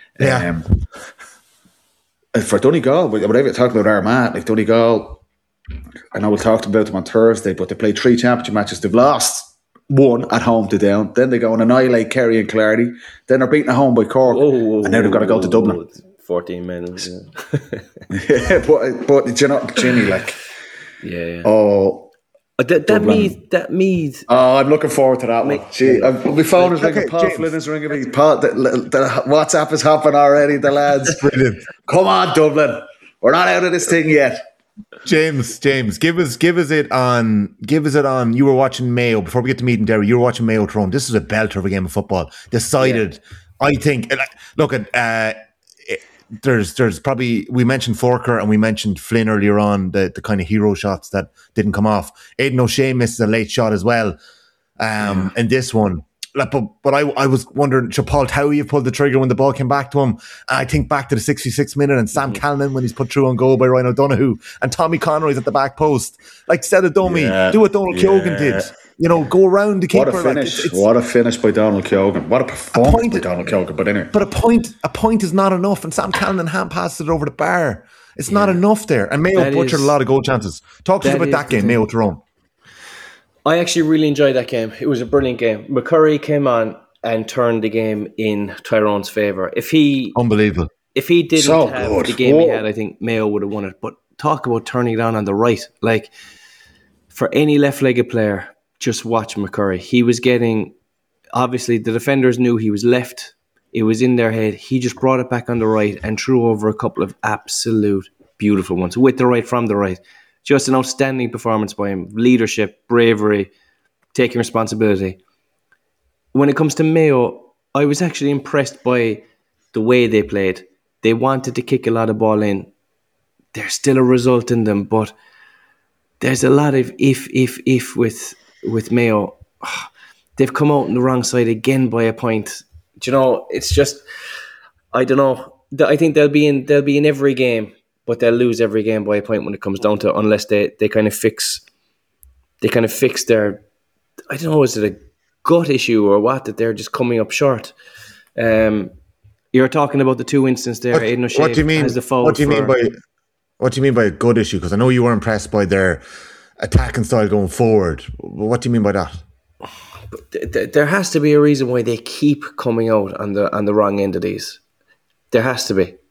For Donegal, whatever you're talking about Armagh, like Donegal, I know we'll talk about them on Thursday, but they played 3 championship matches. They've lost 1 at home to Down. Then they go and annihilate Kerry and Killarney. Then they're beaten at home by Cork, and now they've got to go to Dublin. 14 men. Yeah, but you know, Jimmy, like. Yeah. Oh, that Meath. Oh, I'm looking forward to that one. Gee, my phone is ringing. Paul Flynn is ringing me. Paul, the WhatsApp is hopping already. The lads, brilliant. Come on, Dublin. We're not out of this thing yet. James, give us it on. You were watching Mayo before we get to Meath and Derry. You were watching Mayo Tyrone. This is a belter of a game of football. Decided, I think. Look at. There's probably, we mentioned Forker and we mentioned Flynn earlier on, the kind of hero shots that didn't come off. Aidan O'Shea misses a late shot as well. And this one, but I was wondering, should Paul Towie have pulled the trigger when the ball came back to him? And I think back to the 66th minute and Sam Callan when he's put through on goal by Ryan O'Donoghue, and Tommy Conroy's at the back post. Like, set a dummy, do what Donald Keogan did. You know, go around the keeper. What a finish! What a finish by Donald Keogan! What a performance by Donald Keogan! But anyway, a point is not enough, and Sam Callan hand passed it over the bar. It's not enough there, and Mayo butchered a lot of goal chances. Talk to us about that game, Mayo Tyrone. I actually really enjoyed that game. It was a brilliant game. McCurry came on and turned the game in Tyrone's favour. Unbelievable. If he didn't have the game he had, I think Mayo would have won it. But talk about turning it on the right. Like, for any left-legged player, just watch McCurry. He was getting, obviously the defenders knew he was left. It was in their head. He just brought it back on the right and threw over a couple of absolute beautiful ones with the right, from the right. Just an outstanding performance by him. Leadership, bravery, taking responsibility. When it comes to Mayo, I was actually impressed by the way they played. They wanted to kick a lot of ball in. There's still a result in them, but there's a lot of if with Mayo. They've come out on the wrong side again by a point. Do you know, it's just, I don't know. I think they'll be in every game, but they'll lose every game by a point when it comes down to it, unless they kind of fix their, I don't know, is it a gut issue or what, that they're just coming up short. You're talking about the two instances there. Aidan O'Shea has the foul. What do you mean by a gut issue? Because I know you were impressed by their attacking style going forward. What do you mean by that? There has to be a reason why they keep coming out on the wrong end of these. There has to be.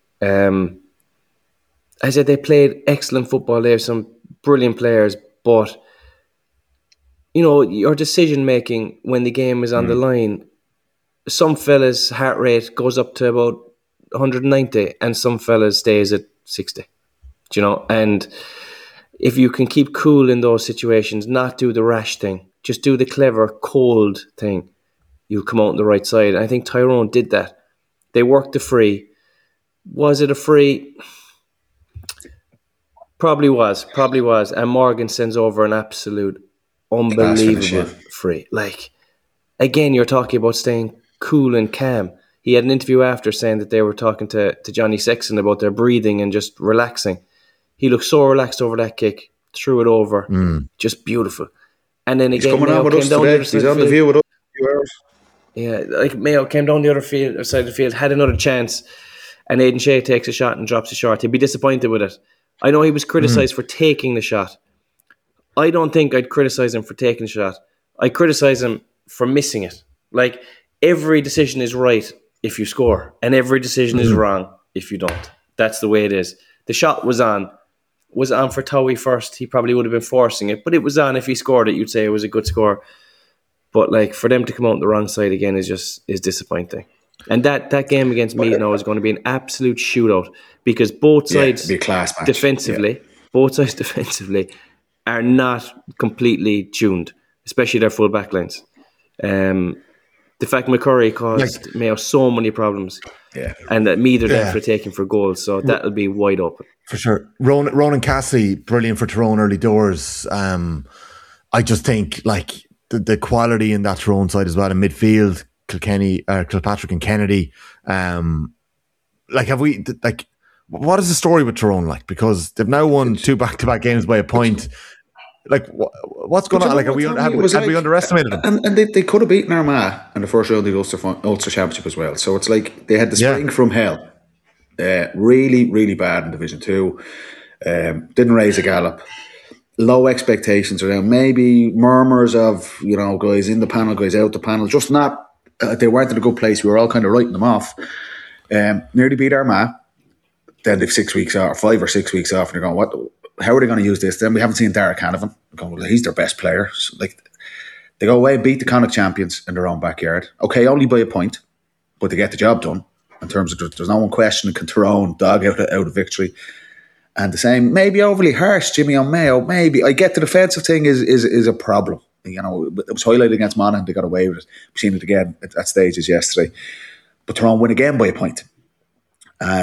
I said they played excellent football. They have some brilliant players, but you know, your decision making when the game is on the line, some fellas' heart rate goes up to about 190 and some fellas stays at 60. Do you know? And if you can keep cool in those situations, not do the rash thing, just do the clever, cold thing, you'll come out on the right side. And I think Tyrone did that. They worked the free. Was it a free? Probably was. And Morgan sends over an absolute unbelievable free. Like, again, you're talking about staying cool and calm. He had an interview after saying that they were talking to Johnny Sexton about their breathing and just relaxing. He looked so relaxed over that kick, threw it over, just beautiful. And then again, Mayo came down the other side of the field. Yeah, like Mayo came down the other side of the field, had another chance, and Aidan Shea takes a shot and drops a shot. He'd be disappointed with it. I know he was criticised for taking the shot. I don't think I'd criticise him for taking the shot. I criticise him for missing it. Like, every decision is right if you score, and every decision is wrong if you don't. That's the way it is. The shot was on for Towie first. He probably would have been forcing it, but it was on. If he scored it, you'd say it was a good score. But like, for them to come out on the wrong side again is disappointing. And that game against Meath now is going to be an absolute shootout, because both sides defensively are not completely tuned, especially their full back lines. The fact McCurry caused Mayo so many problems, and that Meath are there for taking for goals, so that'll be wide open. For sure. Ronan Cassidy, brilliant for Tyrone early doors. I just think like the quality in that Tyrone side as well in midfield, Kilpatrick and Kennedy. What is the story with Tyrone like? Because they've now won 2 back-to-back games by a point. Like, what's going on? Like, have we underestimated them? And they could have beaten Armagh in the first round of the Ulster Championship as well. So it's like they had the spring from hell. Really, really bad in Division 2. Didn't raise a gallop. Low expectations around. Maybe murmurs of, you know, guys in the panel, guys out the panel. Just not. They weren't in a good place. We were all kind of writing them off. Nearly beat Armagh. Then they've 6 weeks off, 5 or 6 weeks off, and they're going, what? How are they going to use this? Then we haven't seen Derek Canavan. We're going, well, he's their best player. So, like, they go away and beat the Connacht champions in their own backyard. Okay, only by a point, but they get the job done. In terms of, there's no one questioning, can Tyrone dog out a victory. And the same, maybe overly harsh, Jimmy on Mayo. Maybe. I get the defensive thing is a problem. You know, it was highlighted against Monaghan. They got away with it. We've seen it again at stages yesterday. But Tyrone win again by a point. And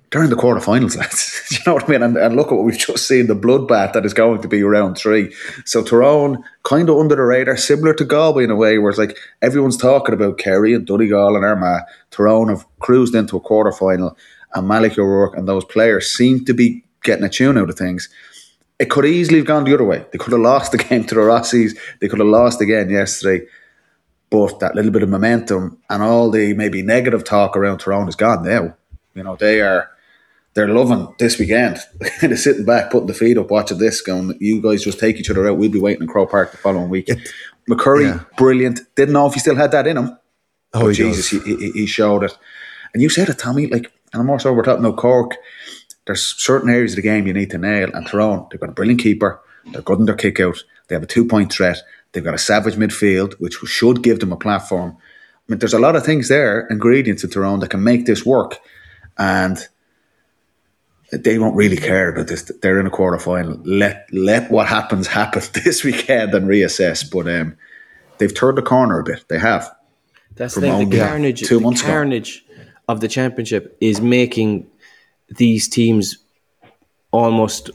they're in the quarterfinals, lads. Do you know what I mean? And look at what we've just seen, the bloodbath that is going to be round 3. So Tyrone, kind of under the radar, similar to Galway in a way, where it's like everyone's talking about Kerry and Donegal and Armagh. Tyrone have cruised into a quarterfinal, and Malik O'Rourke and those players seem to be getting a tune out of things. It could easily have gone the other way. They could have lost the game to the Rossies. They could have lost again yesterday. But that little bit of momentum and all the maybe negative talk around Tyrone is gone now. You know, they're loving this weekend. They're sitting back, putting the feet up, watching this, going, you guys just take each other out. We'll be waiting in Croke Park the following week. McCurry, brilliant. Didn't know if he still had that in him. Oh, Jesus, he showed it. And you said it, Tommy, like, and I'm also, we're talking about Cork. There's certain areas of the game you need to nail. And Tyrone, they've got a brilliant keeper. They're good in their kick out. They have a 2-point threat. They've got a savage midfield, which should give them a platform. I mean, there's a lot of things there, ingredients in Tyrone, that can make this work. And they won't really care about this. They're in a quarterfinal. Let what happens happen this weekend and reassess. But they've turned the corner a bit. They have. That's the thing. The carnage of the championship is making these teams almost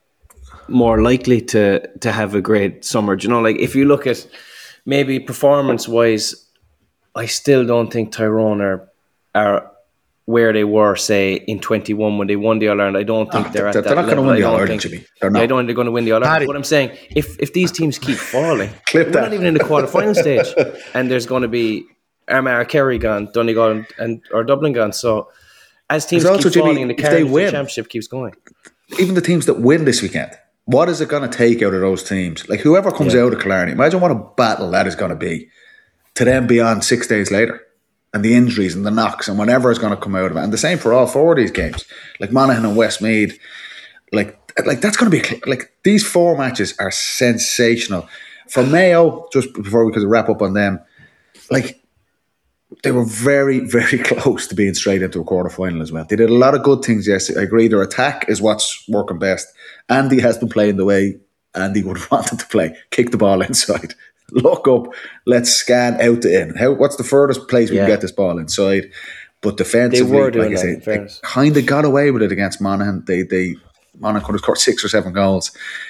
more likely to have a great summer. Do you know, like if you look at maybe performance-wise, I still don't think Tyrone are where they were, say, in 21 when they won the All-Ireland. I don't think they're at that level. They're not going to win the All-Ireland, Jimmy. I don't think they're going to win the All-Ireland. What I'm saying, if these teams keep falling, we're not even in the quarterfinal stage, and there's going to be Armagh or Kerry gone, Donegal or Dublin gone. So as teams keep falling, the championship keeps going. Even the teams that win this weekend, what is it going to take out of those teams? Like whoever comes out of Killarney, imagine what a battle that is going to be to them beyond 6 days later. And the injuries and the knocks and whatever is going to come out of it. And the same for all 4 of these games. Like Monaghan and Westmeath. Like that's going to be... Like, these 4 matches are sensational. For Mayo, just before we could wrap up on them, like, they were very, very close to being straight into a quarter-final as well. They did a lot of good things yesterday. I agree, their attack is what's working best. Andy has been playing the way Andy would have wanted to play. Kick the ball inside. Look up, let's scan out to in. What's the furthest place we can get this ball inside? But defensively, like I say, they kind of got away with it against Monaghan. Monaghan could have scored 6 or 7 goals.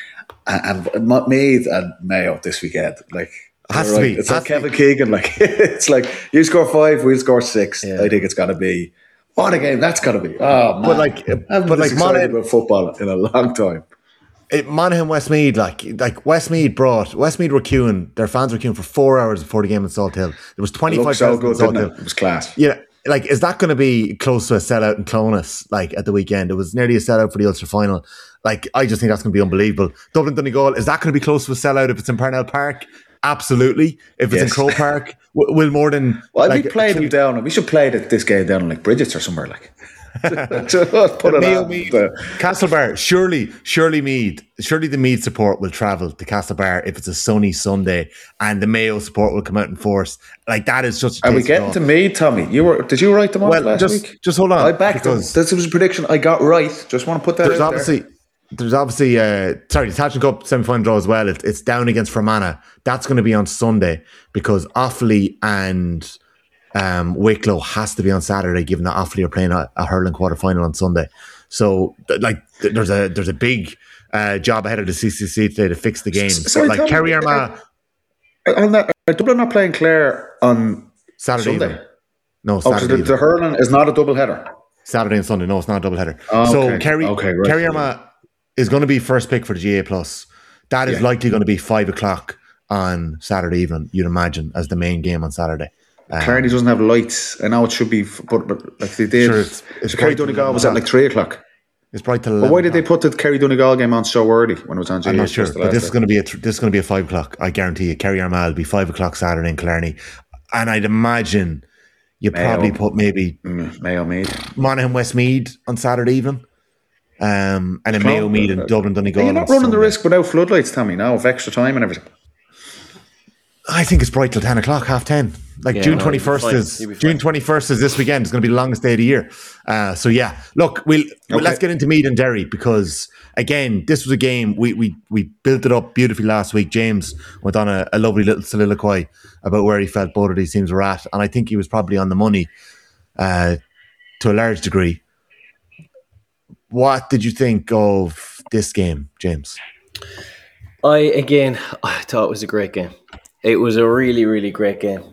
And Meath and Mayo this weekend, like, has to be. It's like Kevin Keegan, like, it's like, you score 5, we'll score 6. I think it's got to be, what a game that's got to be. Oh, man. But like Monaghan about football in a long time. Monaghan Westmeath, like Westmeath were queuing, their fans were queuing for 4 hours before the game in Salt Hill. There was 25,000 in Salt Hill. It was class. Yeah, like, is that going to be close to a sellout in Clonus, like, at the weekend? It was nearly a sellout for the Ulster final. Like, I just think that's going to be unbelievable. Dublin Donegal, is that going to be close to a sellout if it's in Parnell Park? Absolutely. If it's in Croke Park, will more than... Well, we played them down. We should play this game down in, like, Bridget's or somewhere, like... Put it Meath, Castlebar, surely the Meath support will travel to Castlebar if it's a sunny Sunday, and the Mayo support will come out in force. Like, that is just. Are we getting to Meath, Tommy? Did you write them off last week? Just hold on. I backed them. This was a prediction I got right. Just want to put that out there. There's obviously the Tailteann Cup semi-final draw as well. It's down against Fermanagh. That's going to be on Sunday because Offaly and Wicklow has to be on Saturday, given that Offaly are playing a hurling quarter-final on Sunday. So, like, there's a big job ahead of the CCC today to fix the game. Sorry, like, Kerry Armagh... Are Dublin not playing Clare on Saturday Sunday? Evening. No, Saturday so the hurling is not a double header? Saturday and Sunday. No, it's not a double header. So, Kerry Armagh is going to be first pick for the GA+. That is likely going to be 5 o'clock on Saturday evening, you'd imagine, as the main game on Saturday. Clarity doesn't have lights. I know it should be, but like they did. Sure, so Kerry Donegal was at like 3 o'clock. It's bright till 11. But why did they put the Kerry Donegal game on so early when it was on GA? I'm not sure, but this is going to be a 5 o'clock. I guarantee you. Kerry Armagh will be 5 o'clock Saturday in Killarney, and I'd imagine probably put maybe Mayo Meath, Monaghan Westmeath on Saturday evening, and then Mayo Meath and Dublin Donegal. You're not running the risk without floodlights, Tommy. Now of extra time and everything. I think it's bright till 10 o'clock, 10:30. Like June 21st is this weekend. It's going to be the longest day of the year. So yeah, look, let's get into Meath and Derry, because again, this was a game we built it up beautifully last week. James went on a lovely little soliloquy about where he felt both of these teams were at, and I think he was probably on the money to a large degree. What did you think of this game, James? I thought it was a great game. It was a really, really great game.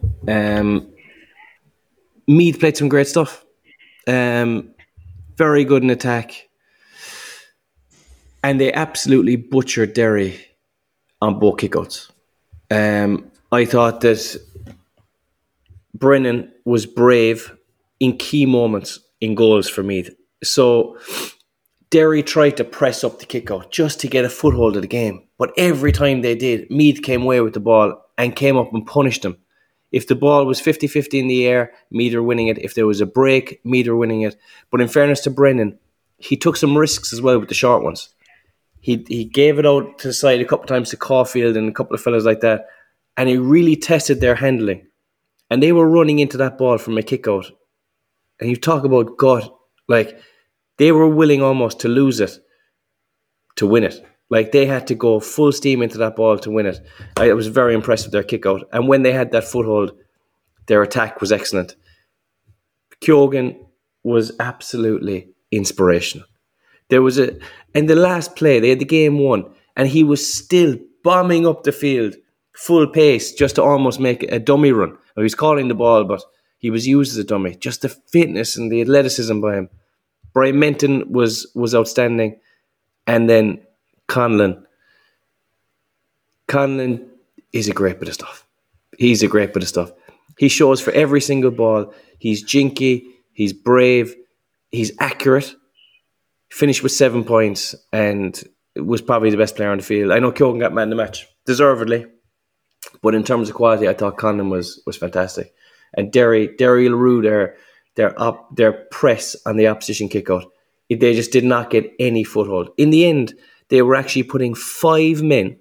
Meath played some great stuff. Very good in attack. And they absolutely butchered Derry on both kickouts. I thought that Brennan was brave in key moments in goals for Meath. So Derry tried to press up the kickout just to get a foothold of the game. But every time they did, Meath came away with the ball and came up and punished them. If the ball was 50-50 in the air, Meath were winning it. If there was a break, Meath were winning it. But in fairness to Brennan, he took some risks as well with the short ones. He gave it out to the side a couple of times to Caulfield and a couple of fellas like that. And he really tested their handling. And they were running into that ball from a kick-out. And you talk about gut, like they were willing almost to lose it to win it. Like they had to go full steam into that ball to win it. I was very impressed with their kick-out. And when they had that foothold, their attack was excellent. Keoghan was absolutely inspirational. There was in the last play, they had the game won, and he was still bombing up the field, full pace, just to almost make a dummy run. He was calling the ball, but he was used as a dummy. Just the fitness and the athleticism by him. Brian Menton was outstanding. And then Conlon. Conlon is a great bit of stuff. He's a great bit of stuff. He shows for every single ball. He's jinky. He's brave. He's accurate. Finished with 7 points and was probably the best player on the field. I know Keoghan got man of the match, deservedly. But in terms of quality, I thought Conlon was fantastic. And Derry LaRue, their press on the opposition kickout, they just did not get any foothold. In the end, they were actually putting five men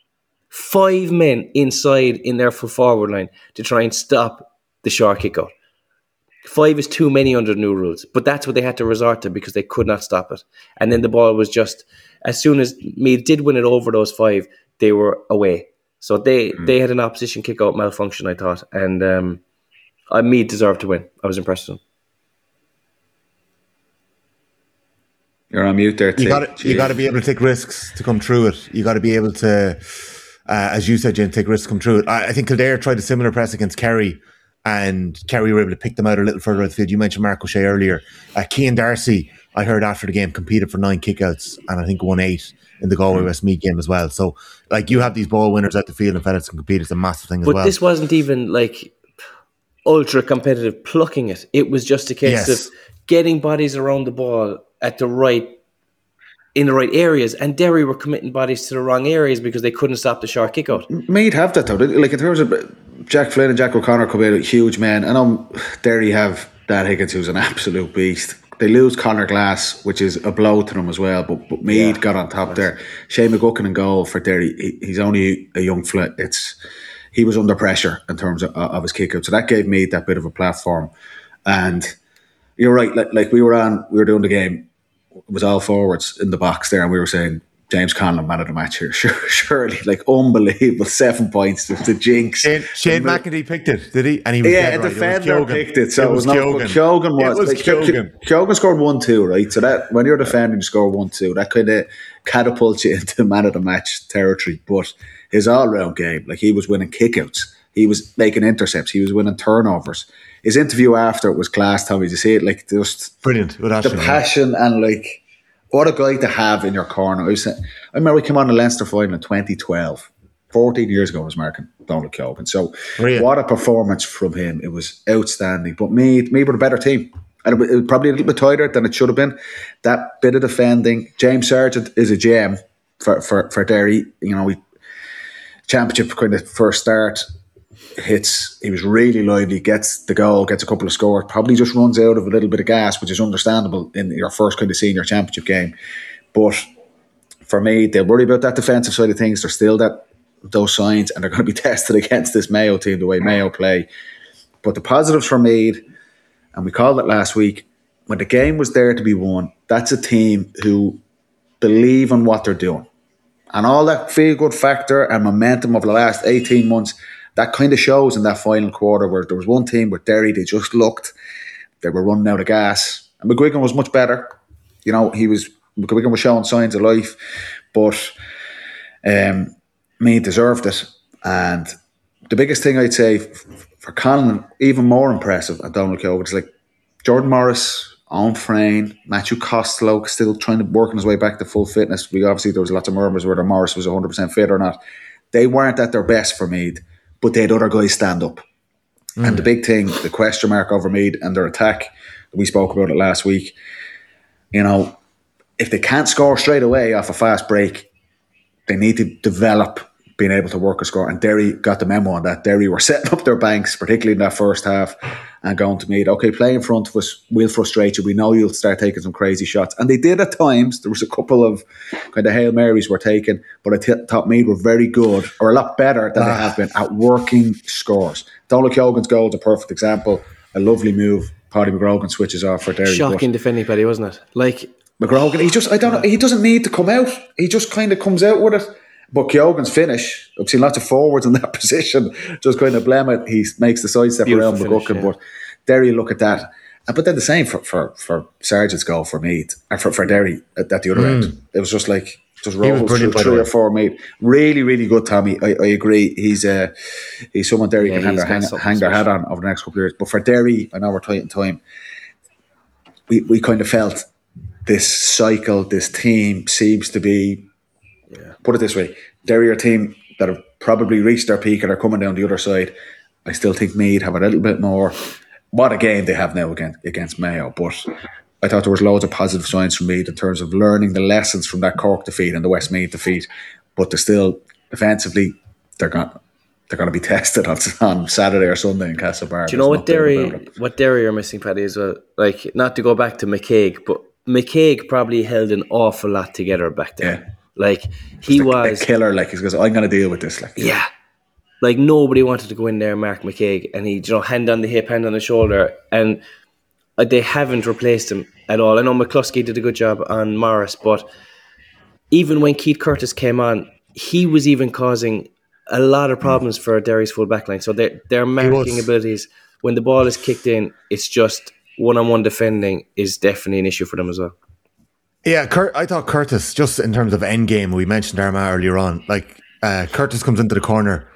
inside in their full forward line to try and stop the short kickout. 5 is too many under the new rules, but that's what they had to resort to because they could not stop it. And then the ball was just, as soon as Meath did win it over those 5, they were away. So they had an opposition kick-out malfunction, I thought, and Meath deserved to win. I was impressed with them. You're on mute there, too. You got to be able to take risks to come through it. You got to be able to, as you said, Jane, take risks to come through it. I think Kildare tried a similar press against Kerry, and Kerry were able to pick them out a little further out the field. You mentioned Mark O'Shea earlier. Cian Darcy, I heard after the game, competed for 9 kickouts and I think won 8 in the Galway Westmeath game as well. So, like, you have these ball winners at the field and fellas can compete. It's a massive thing as well. But this wasn't even like ultra competitive plucking it. It was just a case of getting bodies around the ball in the right areas, and Derry were committing bodies to the wrong areas because they couldn't stop the short kick out. Meath have that though. Like in terms of Jack Flynn and Jack O'Connor come out huge men. I know Derry have Dad Higgins, who's an absolute beast. They lose Conor Glass, which is a blow to them as well. But Meath got on top there. Shane McGuckin in goal for Derry. He's only a young flit. He was under pressure in terms of his kick out, so that gave Meath that bit of a platform. And you're right. Like we were doing the game. It was all forwards in the box there, and we were saying James Conlon man of the match here. Surely, like unbelievable, 7 points to jinx. Shane McEntee picked it, did he? And he was a defender picked it, so it was not. Keoghan was. Keoghan scored 1-2, right? So that when you're defending, you score 1-2. That kind of catapults you into man of the match territory. But his all-round game, like he was winning kickouts, he was making intercepts, he was winning turnovers. His interview after it was class, Tommy. Did you see it? Like just brilliant. The passion and like what a guy to have in your corner. I remember we came on the Leinster final in 2012. 14 years ago I was marking Donald Keoghan. So what a performance from him. It was outstanding. But Meath were the better team. And it was probably a little bit tighter than it should have been. That bit of defending. James Sargent is a gem for Derry. You know, championship kind of first start. He was really lively, gets the goal, gets a couple of scores, probably just runs out of a little bit of gas, which is understandable in your first kind of senior championship game. But for me, they'll worry about that defensive side of things. There's still those signs, and they're going to be tested against this Mayo team, the way Mayo play. But the positives for Meath, and we called it last week, when the game was there to be won, that's a team who believe in what they're doing. And all that feel-good factor and momentum of the last 18 months, that kind of shows in that final quarter where there was one team with Derry, they just looked, they were running out of gas. And McGuigan was much better. Wigan was showing signs of life, but Meath deserved it. And the biggest thing I'd say for Conlon, even more impressive at Donald Keogan, is like Jordan Morris, Owen Frayne, Matthew Costello still trying to work on his way back to full fitness. There was lots of murmurs whether Morris was 100% fit or not. They weren't at their best for Meath, but they had other guys stand up. And the big thing, the question mark over Meath and their attack, we spoke about it last week, if they can't score straight away off a fast break, they need to develop being able to work a score. And Derry got the memo on that. Derry were setting up their banks, particularly in that first half, and going to Meath, okay, play in front of us, we'll frustrate you. We know you'll start taking some crazy shots. And they did at times. There was a couple of kind of Hail Marys were taken, but I thought Meath were very good, or a lot better than they have been, at working scores. Donald Keogan's goal is a perfect example. A lovely move. Paddy McGrogan switches off for Derry. Shocking defending, Paddy, wasn't it? Like McGrogan, he doesn't need to come out. He just kind of comes out with it. But Keogan's finish, I've seen lots of forwards in that position, just kind of blame it. He makes the sidestep around McGuckin, but Derry look at that. But then the same for Sargent's goal for Meath, or for Derry at the other end. It was just like, just rolled through 3 or 4 Meath. Really, really good, Tommy. I agree. He's someone Derry can hang their hat on over the next couple of years. But for Derry, I know we're tight in time, we kind of felt this cycle, this team seems to be, put it this way, Derry are a team that have probably reached their peak and are coming down the other side. I still think Meath have a little bit more. What a game they have now against Mayo. But I thought there was loads of positive signs from Meath in terms of learning the lessons from that Cork defeat and the Westmeath defeat. But they're still, defensively, they're going to be tested on Saturday or Sunday in Castlebar. Do you know what Derry are missing, Paddy, as well? Like, not to go back to McCaig, but McCaig probably held an awful lot together back then. Yeah. Like, he was a killer. Like, he goes, I'm going to deal with this. Like, yeah, like nobody wanted to go in there, Mark McCaig, and he, hand on the hip, hand on the shoulder, and they haven't replaced him at all. I know McCluskey did a good job on Morris, but even when Keith Curtis came on, he was even causing a lot of problems for Derry's full back line. So their marking abilities, when the ball is kicked in, it's just one-on-one defending is definitely an issue for them as well. Yeah, I thought Curtis, just in terms of end game, we mentioned Armagh earlier on, like Curtis comes into the corner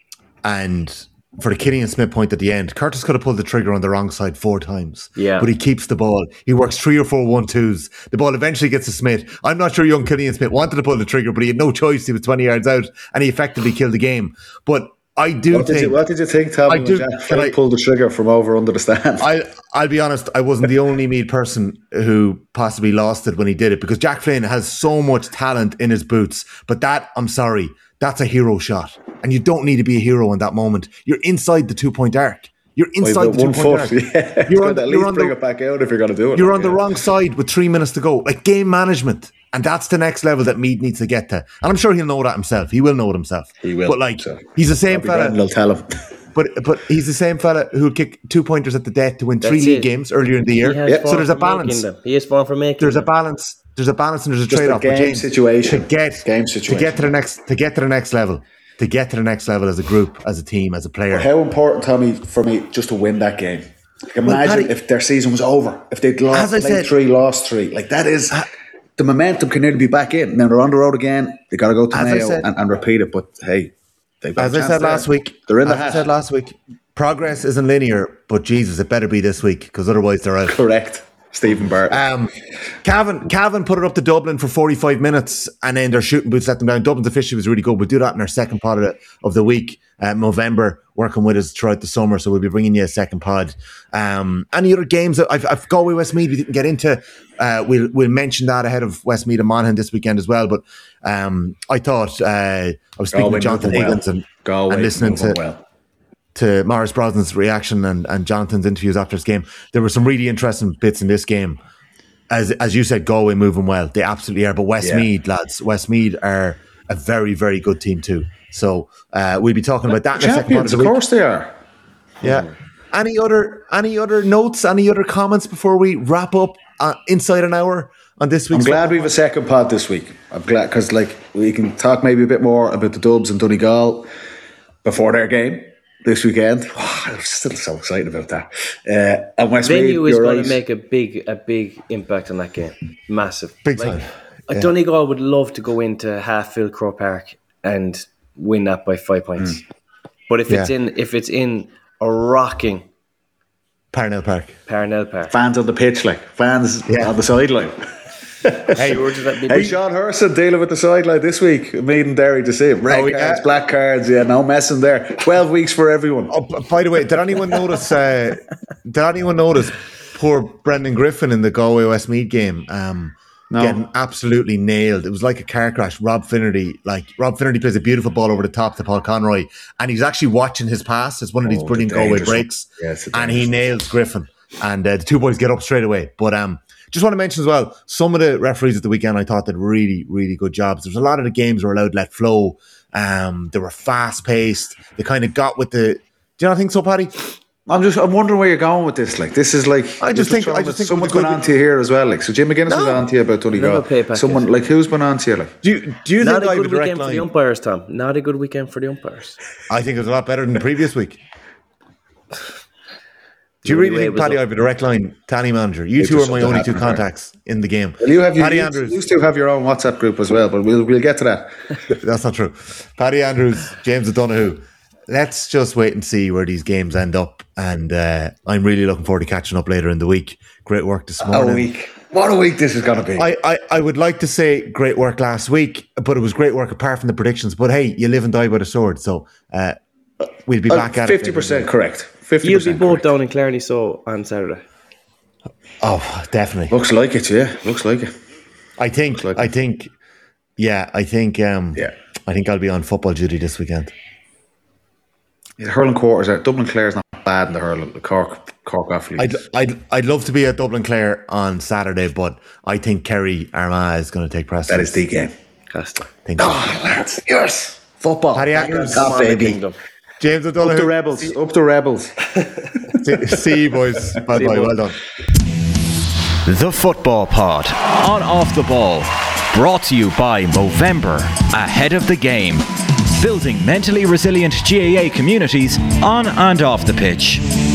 and for the Killian Smith point at the end, Curtis could have pulled the trigger on the wrong side 4 times. Yeah. But he keeps the ball. He works 3 or 4 1-2s. The ball eventually gets to Smith. I'm not sure young Killian Smith wanted to pull the trigger, but he had no choice. He was 20 yards out and he effectively killed the game. But I do think... What did you think, Tom, when Jack Flynn pulled the trigger from over under the stand? I'll be honest, I wasn't the only Meath person who possibly lost it when he did it, because Jack Flynn has so much talent in his boots. But that, I'm sorry, that's a hero shot. And you don't need to be a hero in that moment. You're inside the 2-point arc. You're inside the 2-point arc. Yeah. You're on bring it back out if you're going to do it. You're on the wrong side with 3 minutes to go. Like, game management. And that's the next level that Meath needs to get to. And I'm sure he'll know that himself. He will know it himself. He will. But like, he's the same fella. He'll tell him. But he's the same fella who kicked 2-pointers at the death to win 3 league games earlier in the year. So there's a balance. He is far from making There's a balance. There's a balance and there's a trade-off. Game situation. To get to the next level. To get to the next level as a group, as a team, as a player. How important, Tommy, for me, just to win that game. Like, imagine if their season was over. If they'd played 3, lost 3. Like, that is... the momentum can nearly be back in. Now they're on the road again. They got to go to Mayo and repeat it. But hey, they've got as I said last week, they're in the hat. I said last week, progress isn't linear, but Jesus, it better be this week because otherwise they're out. Correct. Stephen Barrett. Cavan put it up to Dublin for 45 minutes and then their shooting boots let them down. Dublin's officially was really good. We'll do that in our second pod of the week. Movember working with us throughout the summer, so we'll be bringing you a second pod. Any other games? I've Galway Westmeath we didn't get into. We'll mention that ahead of Westmeath and Monaghan this weekend as well. But I thought I was speaking with Jonathan Higgins and listening to Maurice Brosnan's reaction and Jonathan's interviews after this game. There were some really interesting bits in this game. As you said, Galway moving well. They absolutely are. But Westmeath, lads, Westmeath are a very, very good team too. So we'll be talking about that in a second. Of course they are. Yeah. Any other notes? Any other comments before we wrap up inside an hour on this week's? I'm glad we have a second pod this week. I'm glad because we can talk maybe a bit more about the Dubs and Donegal before their game. this weekend. I'm still so excited about that. And Westmeath venue is going to make a big impact on that game. Massive. Big time. Donegal would love to go into half-filled Croke Park and win that by 5 points. But if it's in a rocking Parnell Park, fans on the pitch, like fans on the sideline. Hey, Sean Hurson dealing with the sideline this week. Meeting Derry to see him. Red cards, black cards, no messing there. 12 weeks for everyone. Oh, by the way, did anyone notice? Poor Brendan Griffin in the Galway Westmeath game? Getting absolutely nailed. It was like a car crash. Rob Finnerty plays a beautiful ball over the top to Paul Conroy, and he's actually watching his pass. It's one of these brilliant Galway breaks, and he nails Griffin. And the two boys get up straight away. But just want to mention as well, some of the referees at the weekend I thought did really, really good jobs. There's a lot of the games were allowed to let flow. They were fast paced. They kind of got with the. Do you not think so, Paddy? I'm wondering where you're going with this. Like, this is like I just think someone's been on to you here as well. Like, so Jim McGuinness was on to you about Donegal. Someone like who's been on to you? Like, do you not think a I have good a direct weekend line? for the umpires, Tom? Not a good weekend for the umpires. I think it was a lot better than the previous week. Do you really think, Paddy, I have a direct line to any manager? You two are my only two contacts in the game. Well, Paddy Andrews. You still have your own WhatsApp group as well, but we'll get to that. That's not true. Paddy Andrews, James O'Donoghue. Let's just wait and see where these games end up. And I'm really looking forward to catching up later in the week. Great work this morning. What a week this is going to be. I would like to say great work last week, but it was great work apart from the predictions. But hey, you live and die by the sword. So we'll be back at 50% correct. 50% You'll be both down in Clarny so on Saturday. Oh, definitely. Looks like it, yeah. Looks like it. I think I'll be on football duty this weekend. The hurling quarters are Dublin Clare's not bad in the hurling. The Cork athletes. I'd love to be at Dublin Clare on Saturday, but I think Kerry Armagh is going to take precedence. That is the game. Lads, yes, football. Paddy Andrews, baby. James O'Donoghue. Up the rebels. See you, boys. Bye. Well done. The Football Pod, on Off the Ball, brought to you by Movember, ahead of the game, building mentally resilient GAA communities on and off the pitch.